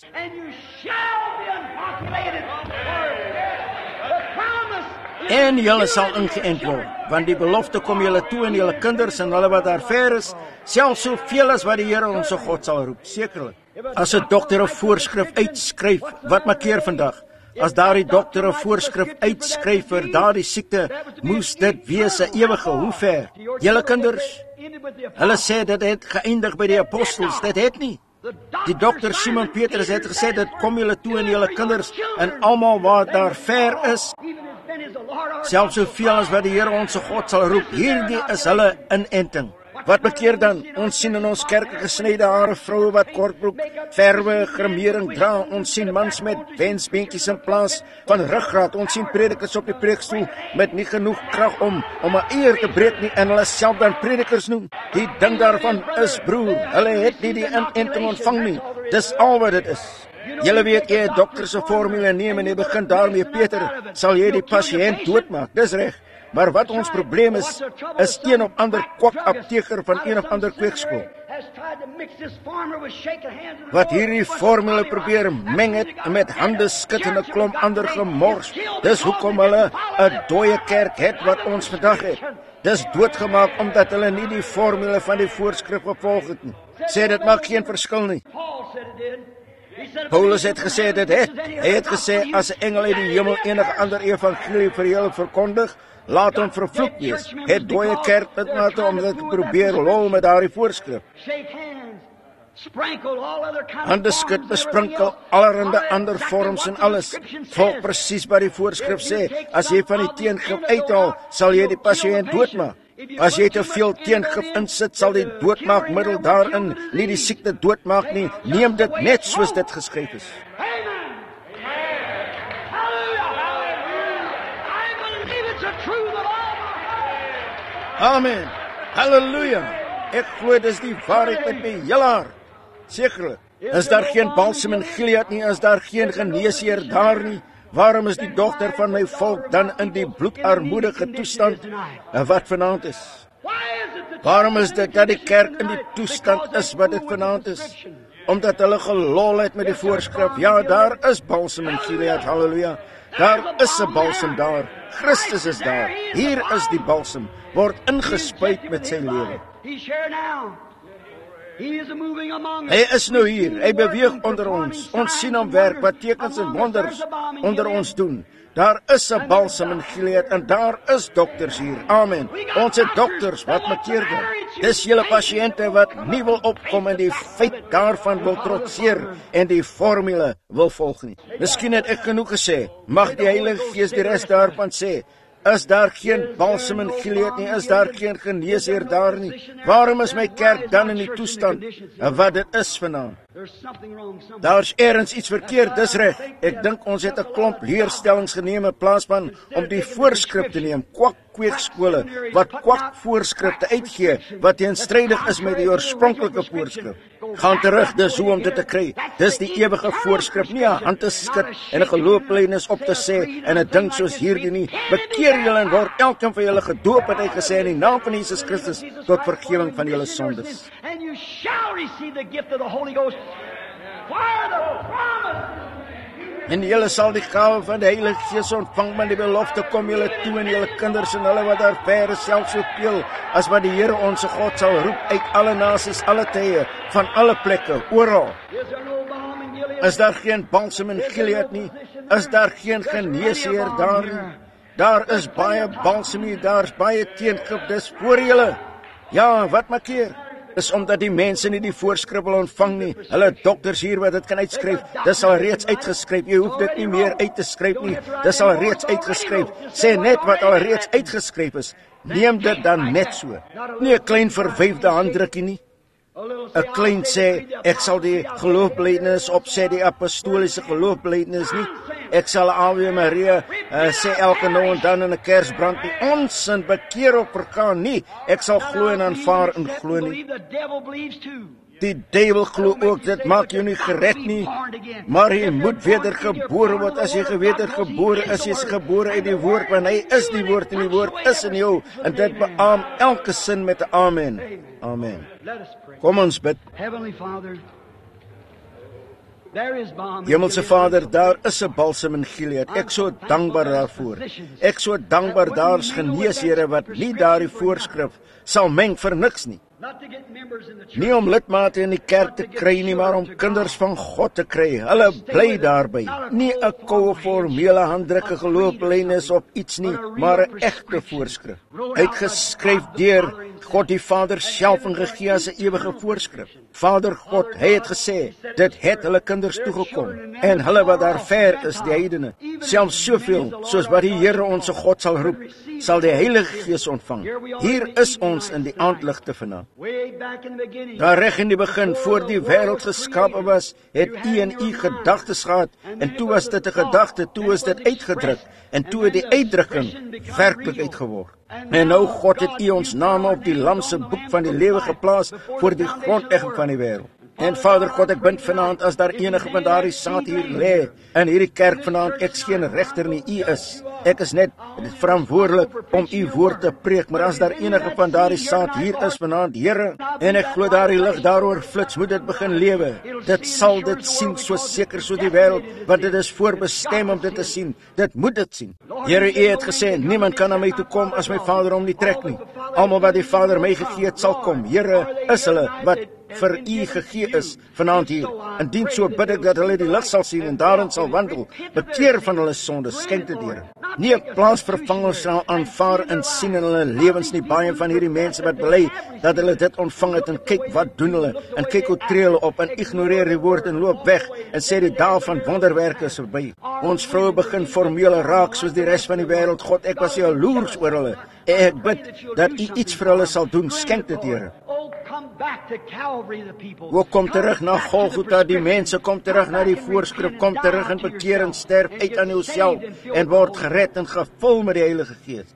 En julle sal ingeënt word, want die belofte kom julle toe en julle kinders en hulle wat daar ver is, selfs soveel as wat die Here ons God sal roep, sekerlik. As 'n dokter 'n voorskrif uitskryf, wat maak keer vandag? As daardie dokter 'n voorskrif uitskryf vir daardie siekte, moes dit wees 'n ewige, hoe ver? Julle kinders, hulle sê dit het geëindig by die apostels, dit het nie. Die dokter Simon Petrus het gesê, dit kom julle toe en julle kinders en almal wat daar ver is, selfs soveel as wat die Here ons God sal roep. Hierdie is hulle inenting. Wat bekeer dan? Ons sien in ons kerke gesnyde hare vroue wat kortbroek, verwe, grimering dra. Ons sien mans met wensbeentjies in plaas van ruggraat. Ons sien predikers op die preekstoel met nie genoeg krag om 'n eer te breek nie en hulle self dan predikers noem. Die ding daarvan is, broer, hulle het nie die inenting ontvang nie. Dis al wat dit is. Julle weet, jy 'n dokter se formule neem en jy begin daarmee, Peter, sal jy die pasiënt doodmaak. Dis reg. Maar wat ons probleem is een of ander kwak apteker van een of ander kweekskool wat hierdie formule probeer meng het met hande skud en 'n klomp ander gemors. Dis hoekom hulle 'n dooie kerk het wat ons vandag het. Dis doodgemaak omdat hulle nie die formule van die voorskrif gevolg het nie. Sê dit maak geen verskil nie. Paulus het gesê dit het. Hy het gesê, as 'n engel uit die hemel enige ander evangelie vir julle verkondig, laat hom vervloek wees. Het dooie kerk dit maar om dit te probeer lol met daardie voorskrif. Hande skud, besprinkel, allerhande ander vorms en alles. Volg presies wat die voorskrif sê. As jy van die teengif uithaal, sal jy die pasiënt doodmaak. As jy te veel teengif insit, sal die doodmaakmiddel daarin nie die siekte doodmaak nie. Neem dit net soos dit geskryf is. Amen. Halleluja. Ek glo dis die waarheid met my hele hart. Sekerlik. Is daar geen balsem in Gilead nie, is daar geen geneesheer daar nie. Waarom is die dogter van my volk dan in die bloedarmoedige toestand wat vanaand is? Waarom is dit dat die kerk in die toestand is wat dit vanaand is? Omdat hulle gelol het met die voorskrif. Ja, daar is balsem in Gilead, halleluja. Daar is 'n balsem daar. Christus is daar. Hier is die balsem, word ingespuit met sy lewe. Hy is nou hier, hy beweeg onder ons. Ons sien hom werk, wat tekens en wonders onder ons doen. Daar is 'n balsem in Gilead en daar is dokters hier. Amen. Ons het dokters wat makeer dan. Dis julle pasiënte wat nie wil opkom en die feit daarvan wil trotseer en die formule wil volg nie. Miskien het ek genoeg gesê. Mag die Heilige Gees die res daarvan sê. Is daar geen balsem in Gilead nie? Is daar geen geneesheer daar nie? Waarom is my kerk dan in die toestand wat dit is vanaand? Daar's ergens iets verkeerd, dis reg. Ek dink ons het 'n klomp leerstellings geneem in plaas van om die voorskrif te neem. Kwak kweekskole wat kwak voorskrifte uitgee wat teenstrydig is met die oorspronklike voorskrif. Gaan terug, dis hoe om dit te kry. Dis die ewige voorskrif, nie 'n hand te skud en 'n gelooflynis op te sê en 'n ding soos hierdie nie. Bekeer julle en word elkeen van julle gedoop, het hy gesê, in die naam van Jesus Christus tot vergifnis van julle sondes. And you shall receive the gift of the Holy Ghost. For the promise. En julle sal die gawe van die Heilige Gees ontvang, want die belofte kom julle toe en julle kinders en hulle wat daar ver is selfs soveel, as wat die Here onse God sal roep uit alle nasies, alle tye, van alle plekke, oral. Is daar geen balsem in Gilead nie? Is daar geen geneesheer daar nie? Daar is baie balsem nie, daar is baie teengif, dis voor julle. Ja, wat maak keer? Is omdat die mense nie die voorskrif wil ontvang nie. Hulle dokters hier wat dit kan uitskryf, dis al reeds uitgeskryf. Jy hoef dit nie meer uit te skryf nie. Dis al reeds uitgeskryf. Sê net wat al reeds uitgeskryf is. Neem dit dan net so. Nie 'n klein verwyfde handdrukkie nie. 'n Klein sê, ek sal die geloofbelydenis opsê, die apostoliese geloofbelydenis nie. Ek sal Ave Maria sê elke nou en dan in 'n kersbrand nie. Onsin, bekeer of vergaan nie. Ek sal glo en aanvaar en glo nie. Die duiwel glo ook, dit maak jou nie gered nie. Maar jy moet wedergebore word. As jy wedergebore is, jy is gebore uit die woord, want hy is die woord en die woord is in jou. En dit beaam elke sin met 'n amen. Amen. Kom ons bid. Hemelse Vader, daar is 'n balsem in Gilead. Ek so dankbaar daarvoor. Ek so dankbaar daar's geneeshere wat nie daardie voorskrif sal meng vir niks nie. Nie om lidmate in die kerk te kry nie, maar om kinders van God te kry. Hulle bly daarby. Nie 'n koue formele handdrukke geloofbelydenis of iets nie, maar 'n egte voorskrif. Uitgeskryf deur God die Vader self en gegee as 'n ewige voorskrif. Vader God, hy het gesê, dit het hulle kinders toegekom, en hulle wat daar ver is, die heidene, selfs soveel, soos wat die Here onse God sal roep, sal die Heilige Gees ontvang. Hier is ons in die aandligte vanaand. Daar reg in die begin, voor die wêreld geskape was, het U en U gedagtes gehad, en toe was dit 'n gedagte, toe is dit uitgedruk, en toe het die uitdrukking werklikheid geword. En nou God het U ons name op die lam se boek van die lewe geplaas voor die grondlegging van die wêreld. En Vader God, ek bind vanaand, as daar enige van daardie saad hier lê in hierdie kerk vanaand, ek is geen regter nie, U is. Ek is net verantwoordelik om U woord te preek, maar as daar enige van daardie saad hier is vanaand, Here, en ek glo daardie lig daaroor flits, moet dit begin lewe. Dit sal dit sien, so seker so die wêreld, want dit is voorbestem om dit te sien. Dit moet dit sien. Here, U het gesê, niemand kan na my toe kom as my Vader hom nie trek nie. Almal wat die Vader my gegee het, sal kom. Here, is hulle wat vir U gegee is vanaand hier. Indien so bid ek dat hulle die lig sal sien en daarin sal wandel. Bekeer van hulle sondes, skenk dit, Here. Nie 'n plaasvervanger sal aanvaar en sien in hulle lewens nie. Baie van hierdie mense wat bely dat hulle dit ontvang het, en kyk wat doen hulle, en kyk hoe tree hulle op, en ignoreer die woord en loop weg, en sê die dae van wonderwerke is verby. Ons vroue begin formele raak soos die res van die wêreld. God, ek was jaloers oor hulle. Ek bid dat U iets vir hulle sal doen, skenk dit, Here. Kom terug na Golgotha, die mense, kom terug na die voorskrif, kom terug en bekeer en sterf uit aan jouself en word gered en gevul met die Heilige Gees.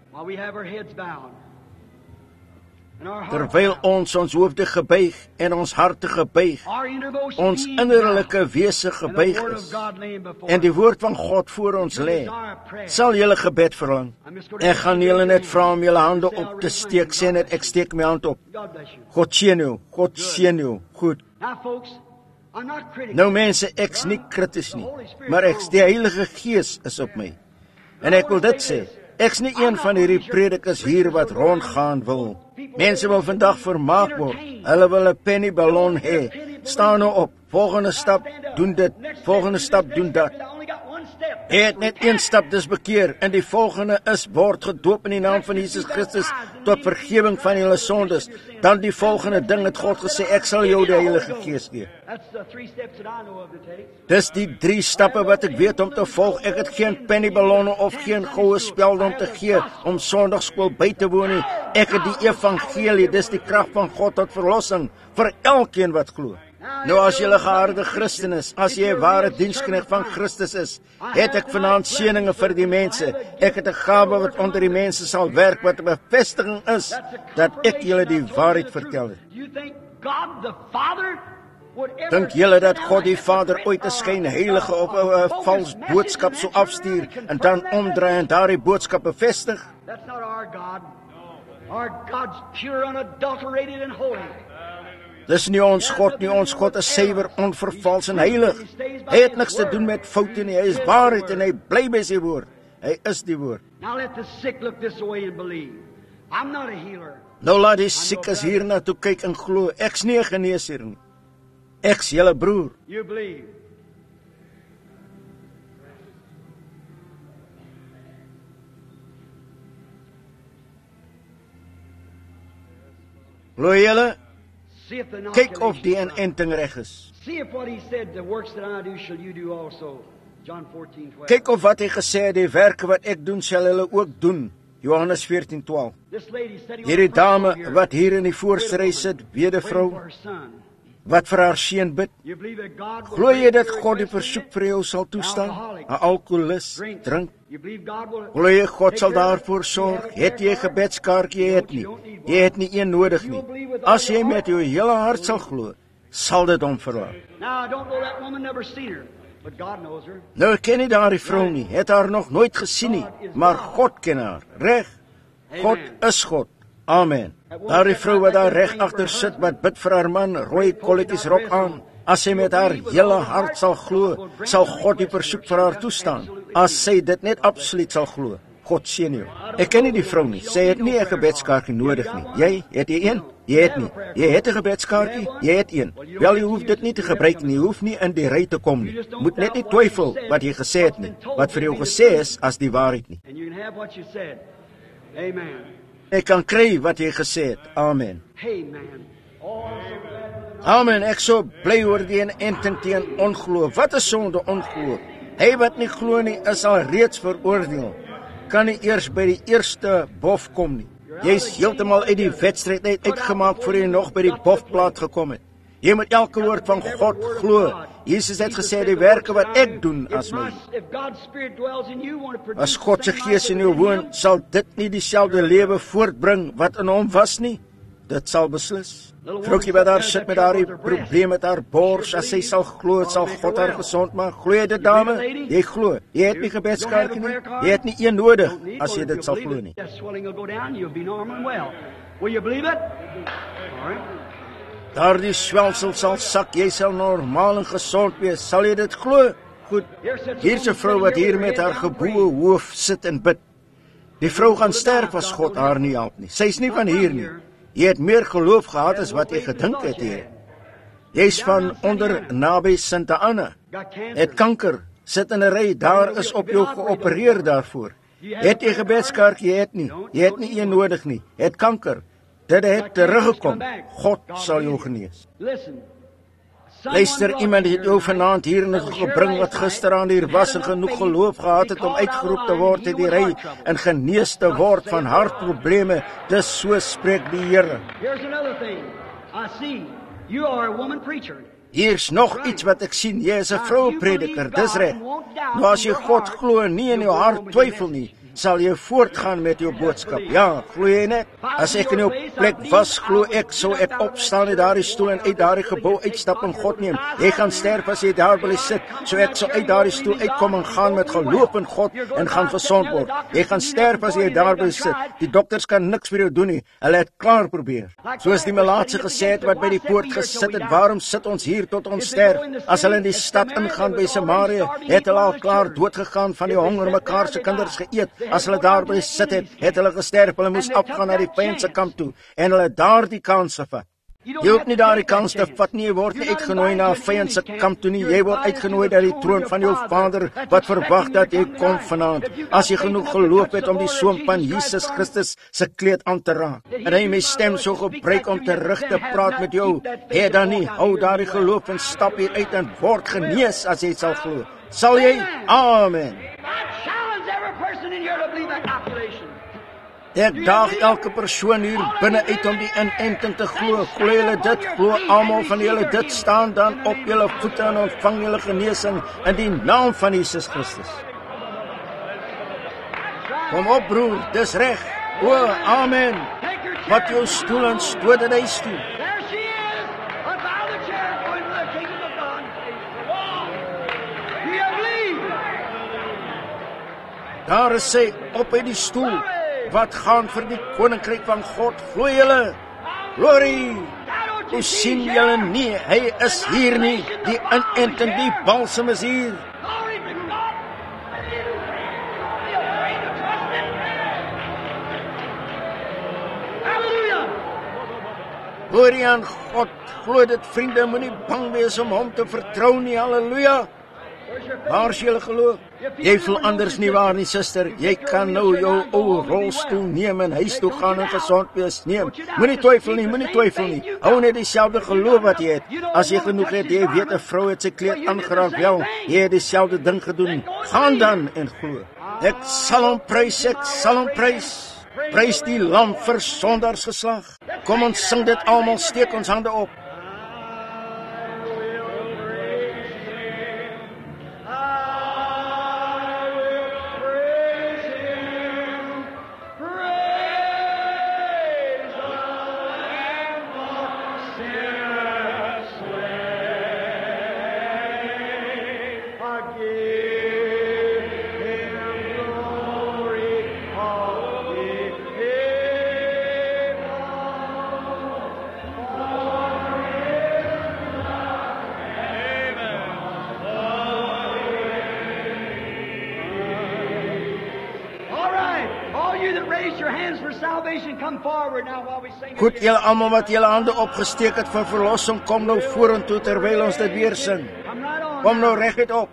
Terwyl ons hoofde gebuig en ons harte gebuig, ons innerlike wese gebuig is, en die woord van God voor ons lê, sal julle gebed verlang. Ek gaan julle net vra om julle hande op te steek, sê net, ek steek my hand op. God seën jou, God seën jou, goed. Nou mense, ek's nie krities nie, maar die Heilige Gees is op my. En ek wil dit sê, ek's nie een van hierdie predikers hier wat rondgaan wil. Mense wil vandag vermaak word. Hulle wil 'n pennyballon hê. Staan nou op. Volgende stap, doen dit. Volgende stap, doen dat. Hy het net een stap, dis bekeer. En die volgende is, word gedoop in die naam van Jesus Christus tot vergewing van julle sondes. Dan die volgende ding het God gesê, ek sal jou die Heilige Gees gee. Dis die 3 stappe wat ek weet om te volg. Ek het geen pennyballonne of geen goue spelde om te gee om Sondagskool by te woon nie. Ek het die evangelie, dis die krag van God tot verlossing vir elkeen wat glo. Nou as jy 'n geharde Christen is, as jy 'n ware diensknegt van Christus is, het ek vanaand seëninge vir die mense. Ek het 'n gawe wat onder die mense sal werk, wat 'n bevestiging is dat ek julle die waarheid vertel het. Dink julle dat God die Vader ooit 'n skynheilige of 'n vals boodskap sou afstuur en dan omdraai en daardie boodskap bevestig? That's not our God. Our God's pure, unadulterated and holy. Dis nie ons God nie, ons God is suiwer, onvervals en heilig. Hy het niks te doen met foute nie, hy is waarheid en hy bly by sy woord. Hy is die woord. Now let the sick look this way and believe. I'm not a healer. Nou laat die siekes hierna toe kyk en glo, ek's nie 'n geneesheer nie. Ek's julle broer. You believe. Glo julle? See if the Kyk of die inoculation- inenting reg is. See if what he said, the works that I do shall you do also. John 14:12. Kyk of wat hy gesê het, die werke wat ek doen, sal hulle ook doen. Johannes 14:12. This lady said he was Hierdie dame here. wat hier in die voorste ry sit, wede Waiting vrou, for her son. wat vir haar seun bid. You believe that God will Glo jy break dat your God die request versoek in vir jou sal it? toestaan? Alcoholic. 'n Alkoholist, drink. You believe God will Glo jy God take sal care of it? daarvoor sorg? You have a Het jy 'n prayer gebedskaartjie? Jy het nie. Jy het nie een nodig nie. As jy met jou hele hart sal glo, sal dit hom verlaat. Now I don't know that woman, never seen her, but God knows her. Nou ek ken nie daardie vrou nie, het haar nog nooit gesien nie, maar God ken haar. Reg? God is God. Amen. Daardie vrou wat daar reg agter sit wat bid vir haar man, rooi kolletjies rok aan. As sy met haar hele hart sal glo, sal God die versoek vir haar toestaan. As sy dit net absoluut sal glo, God seën jou. Ek ken nie die vrou nie. Sy het nie 'n gebedskaartjie nodig nie. Jy, het jy een? Jy het nie. Jy het 'n gebedskaartjie? Jy het een. Wel, jy hoef dit nie te gebruik nie. Jy hoef nie in die ry te kom nie. Moet net nie twyfel wat jy gesê het nie. Wat vir jou gesê is as die waarheid nie. And you can have what you said. Amen. Ek kan kry wat jy gesê het. Amen. Amen. Amen. Ek so bly oor die inenting teen ongeloof. Wat is sonde ongeloof? Hy wat nie glo nie, is al reeds veroordeel. Kan nie eers by die eerste bof kom nie. Jy's heeltemal uit die wedstryd uitgemaak voor jy nog by die bofplaat gekom het. Jy moet elke woord van God glo. Jesus het gesê die werke wat ek doen as my. If God's Spirit dwells in you, want to produce As God se the same gees in jou life woon, sal dit nie dieselfde lewe voortbring wat in hom was nie. Dit sal beslis. Vroukie wat daar sit met haar probleem met haar bors, as sy sal glo, sal God haar gesond maak. Glo jy dit, dame? Jy glo. Jy het nie gebedskaartjie nie. Jy het nie een nodig as jy dit sal glo nie. That swelling will go down, you'll be normal and well. Will you believe it? All right. Daardie swelsel sal sak, jy sal normaal en gesond wees. Sal jy dit glo? Goed. Hier's 'n vrou wat hier met haar geboue hoof sit en bid. Die vrou gaan sterf as God haar nie help nie. Sy's nie van hier nie. Jy het meer geloof gehad as wat jy gedink het jy. Jy's van onder naby Santa Anna. Got cancer. Het kanker. Sit in 'n ry, daar is op jou geopereer daarvoor. Het jy gebedskaartjie? Jy het nie. Jy het nie een nodig nie. Het kanker. Dit het teruggekom. God sal jou genees. Listen. Luister, iemand het jou vanaand hier gebring wat gisteraan hier was en genoeg geloof gehad het om uitgeroep te word uit die ry en genees te word van hartprobleme. Dis so spreek die Here. Here's another thing. I see you are a woman preacher. Hier's nog iets wat ek sien. Jy is 'n vroue prediker, dis reg. Nou as jy God glo en nie in jou hart twyfel nie, sal jy voortgaan met jou boodskap. Ja, glo jy net? As ek in jou plek was, glo ek, sou ek opstaan uit daardie stoel en uit daardie gebou uitstap en God neem. Jy gaan sterf as jy daar bly sit, so ek sou uit daardie stoel uitkom en gaan met geloof in God en gaan gesond word. Jy gaan sterf as jy daar bly sit. Die dokters kan niks vir jou doen nie. Hulle het klaar probeer. Soos die melaatse gesê het wat by die poort gesit het, waarom sit ons hier tot ons sterf? As hulle in die stad ingaan by Samaria, het hulle al klaar doodgegaan van die honger, mekaar se kinders geëet. As hulle daarby sit het hulle gesterf. Hulle moes afgaan na die vyand se kamp toe en hulle daardie kans gevat. Jy hoef nie daardie kans te vat nie. Jy word nie uitgenooi na 'n vyand se kamp toe nie. Jy word uitgenooi na die troon van jou Vader wat verwag dat jy kom vanaand. As jy genoeg geloof het om die soem van Jesus Christus se kleed aan te raak en hy my stem so gebruik om terug te praat met jou, het dan nie hou daardie geloof en stap hier uit en word genees as jy sal glo. Sal jy? Amen. I challenge every person in here to believe that calculation. Ek daag elke persoon hier binne uit om die inenting te glo. Glo julle dit? Glo almal van julle dit? Staan dan op julle voete en ontvang julle genesing in die naam van Jesus Christus. Kom op broer, dis reg. O, amen. Wat jou stoel en stoot in huis toe. There she is. Unbound the chair, going to the kingdom of God. Do you believe? Daar is sy op uit die stoel. Wat gaan vir die koninkryk van God? Glo julle? Glory! Now don't Hoe sien julle nie, hy is hier nie. Die inenting, die balsem is hier. Glory to God. Be afraid to trust it. Hallelujah. Hoor jy aan God, glo dit vriende, moenie bang wees om hom te vertrou nie, halleluja. Waar is julle geloof? Jy voel anders nie waar nie, suster. Jy kan nou jou ou rolstoel neem en huis toe gaan en gesond wees. Neem. Moenie twyfel nie, moenie twyfel nie. Hou net dieselfde geloof wat jy het. As jy genoeg het, jy weet 'n vrou het sy kleed aangeraak, wel, jy het dieselfde ding gedoen. Gaan dan en glo. Ek sal hom prys, ek sal hom prys. Prys die lam vir sondaars geslag. Kom ons sing dit almal, steek ons hande op. Goed, julle almal wat julle hande opgesteek het vir verlossing, kom nou vorentoe terwyl ons dit weer sing. Kom nou reguit op.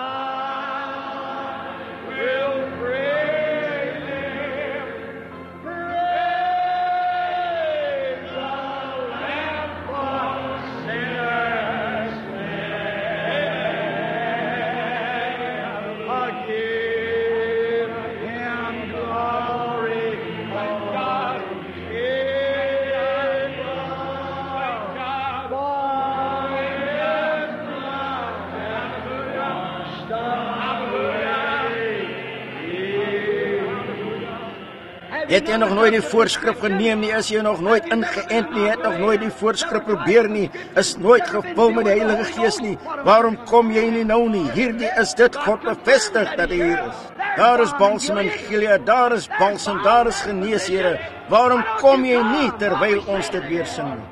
Het jy nog nooit die voorskrif geneem nie, is jy nog nooit ingeënt nie, het nog nooit die voorskrif probeer nie, is nooit gevul met die Heilige Gees nie, waarom kom jy nie nou nie? Hierdie is dit, God bevestig dat hy hier is. Daar is balsem in Gilead, daar is balsem, daar is genees, Here. Waarom kom jy nie terwyl ons dit weer sing nie?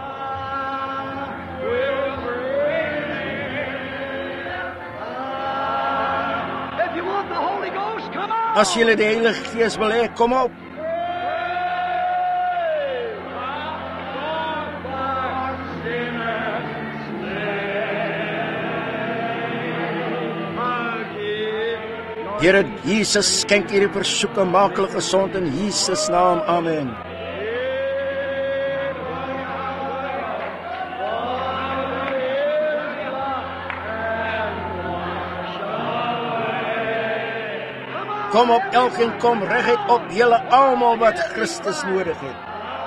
As jy die Heilige Gees wil hê, kom op. Here Jesus, skenk hierdie versoeke, maak hulle gesond in Jesus naam. Amen. Kom op elkeen, kom reguit op, julle almal wat Christus nodig het.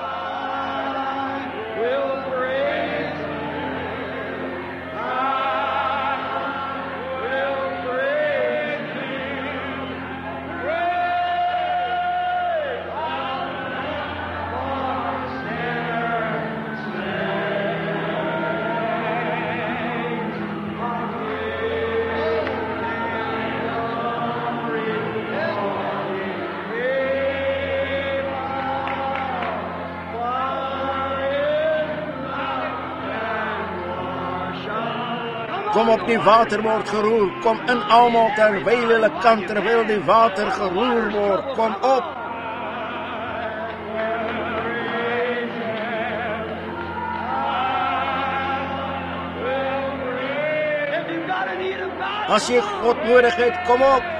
Kom op, die water word geroer, kom in almal terwyl hulle kan, terwyl die water geroer word, kom op. As jy God nodig het, kom op.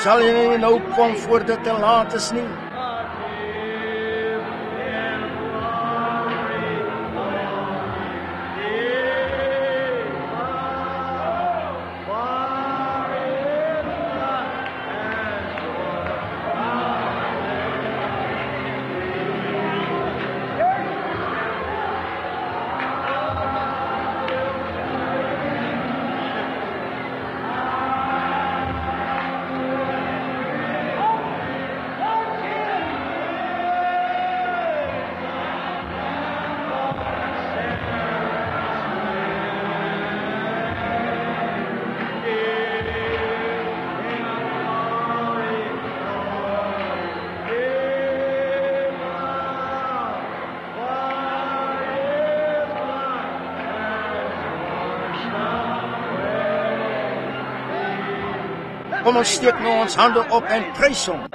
Sal jy nie nou kom voor dit te laat is nie? Kom ons steek nou ons hande op en prys hom.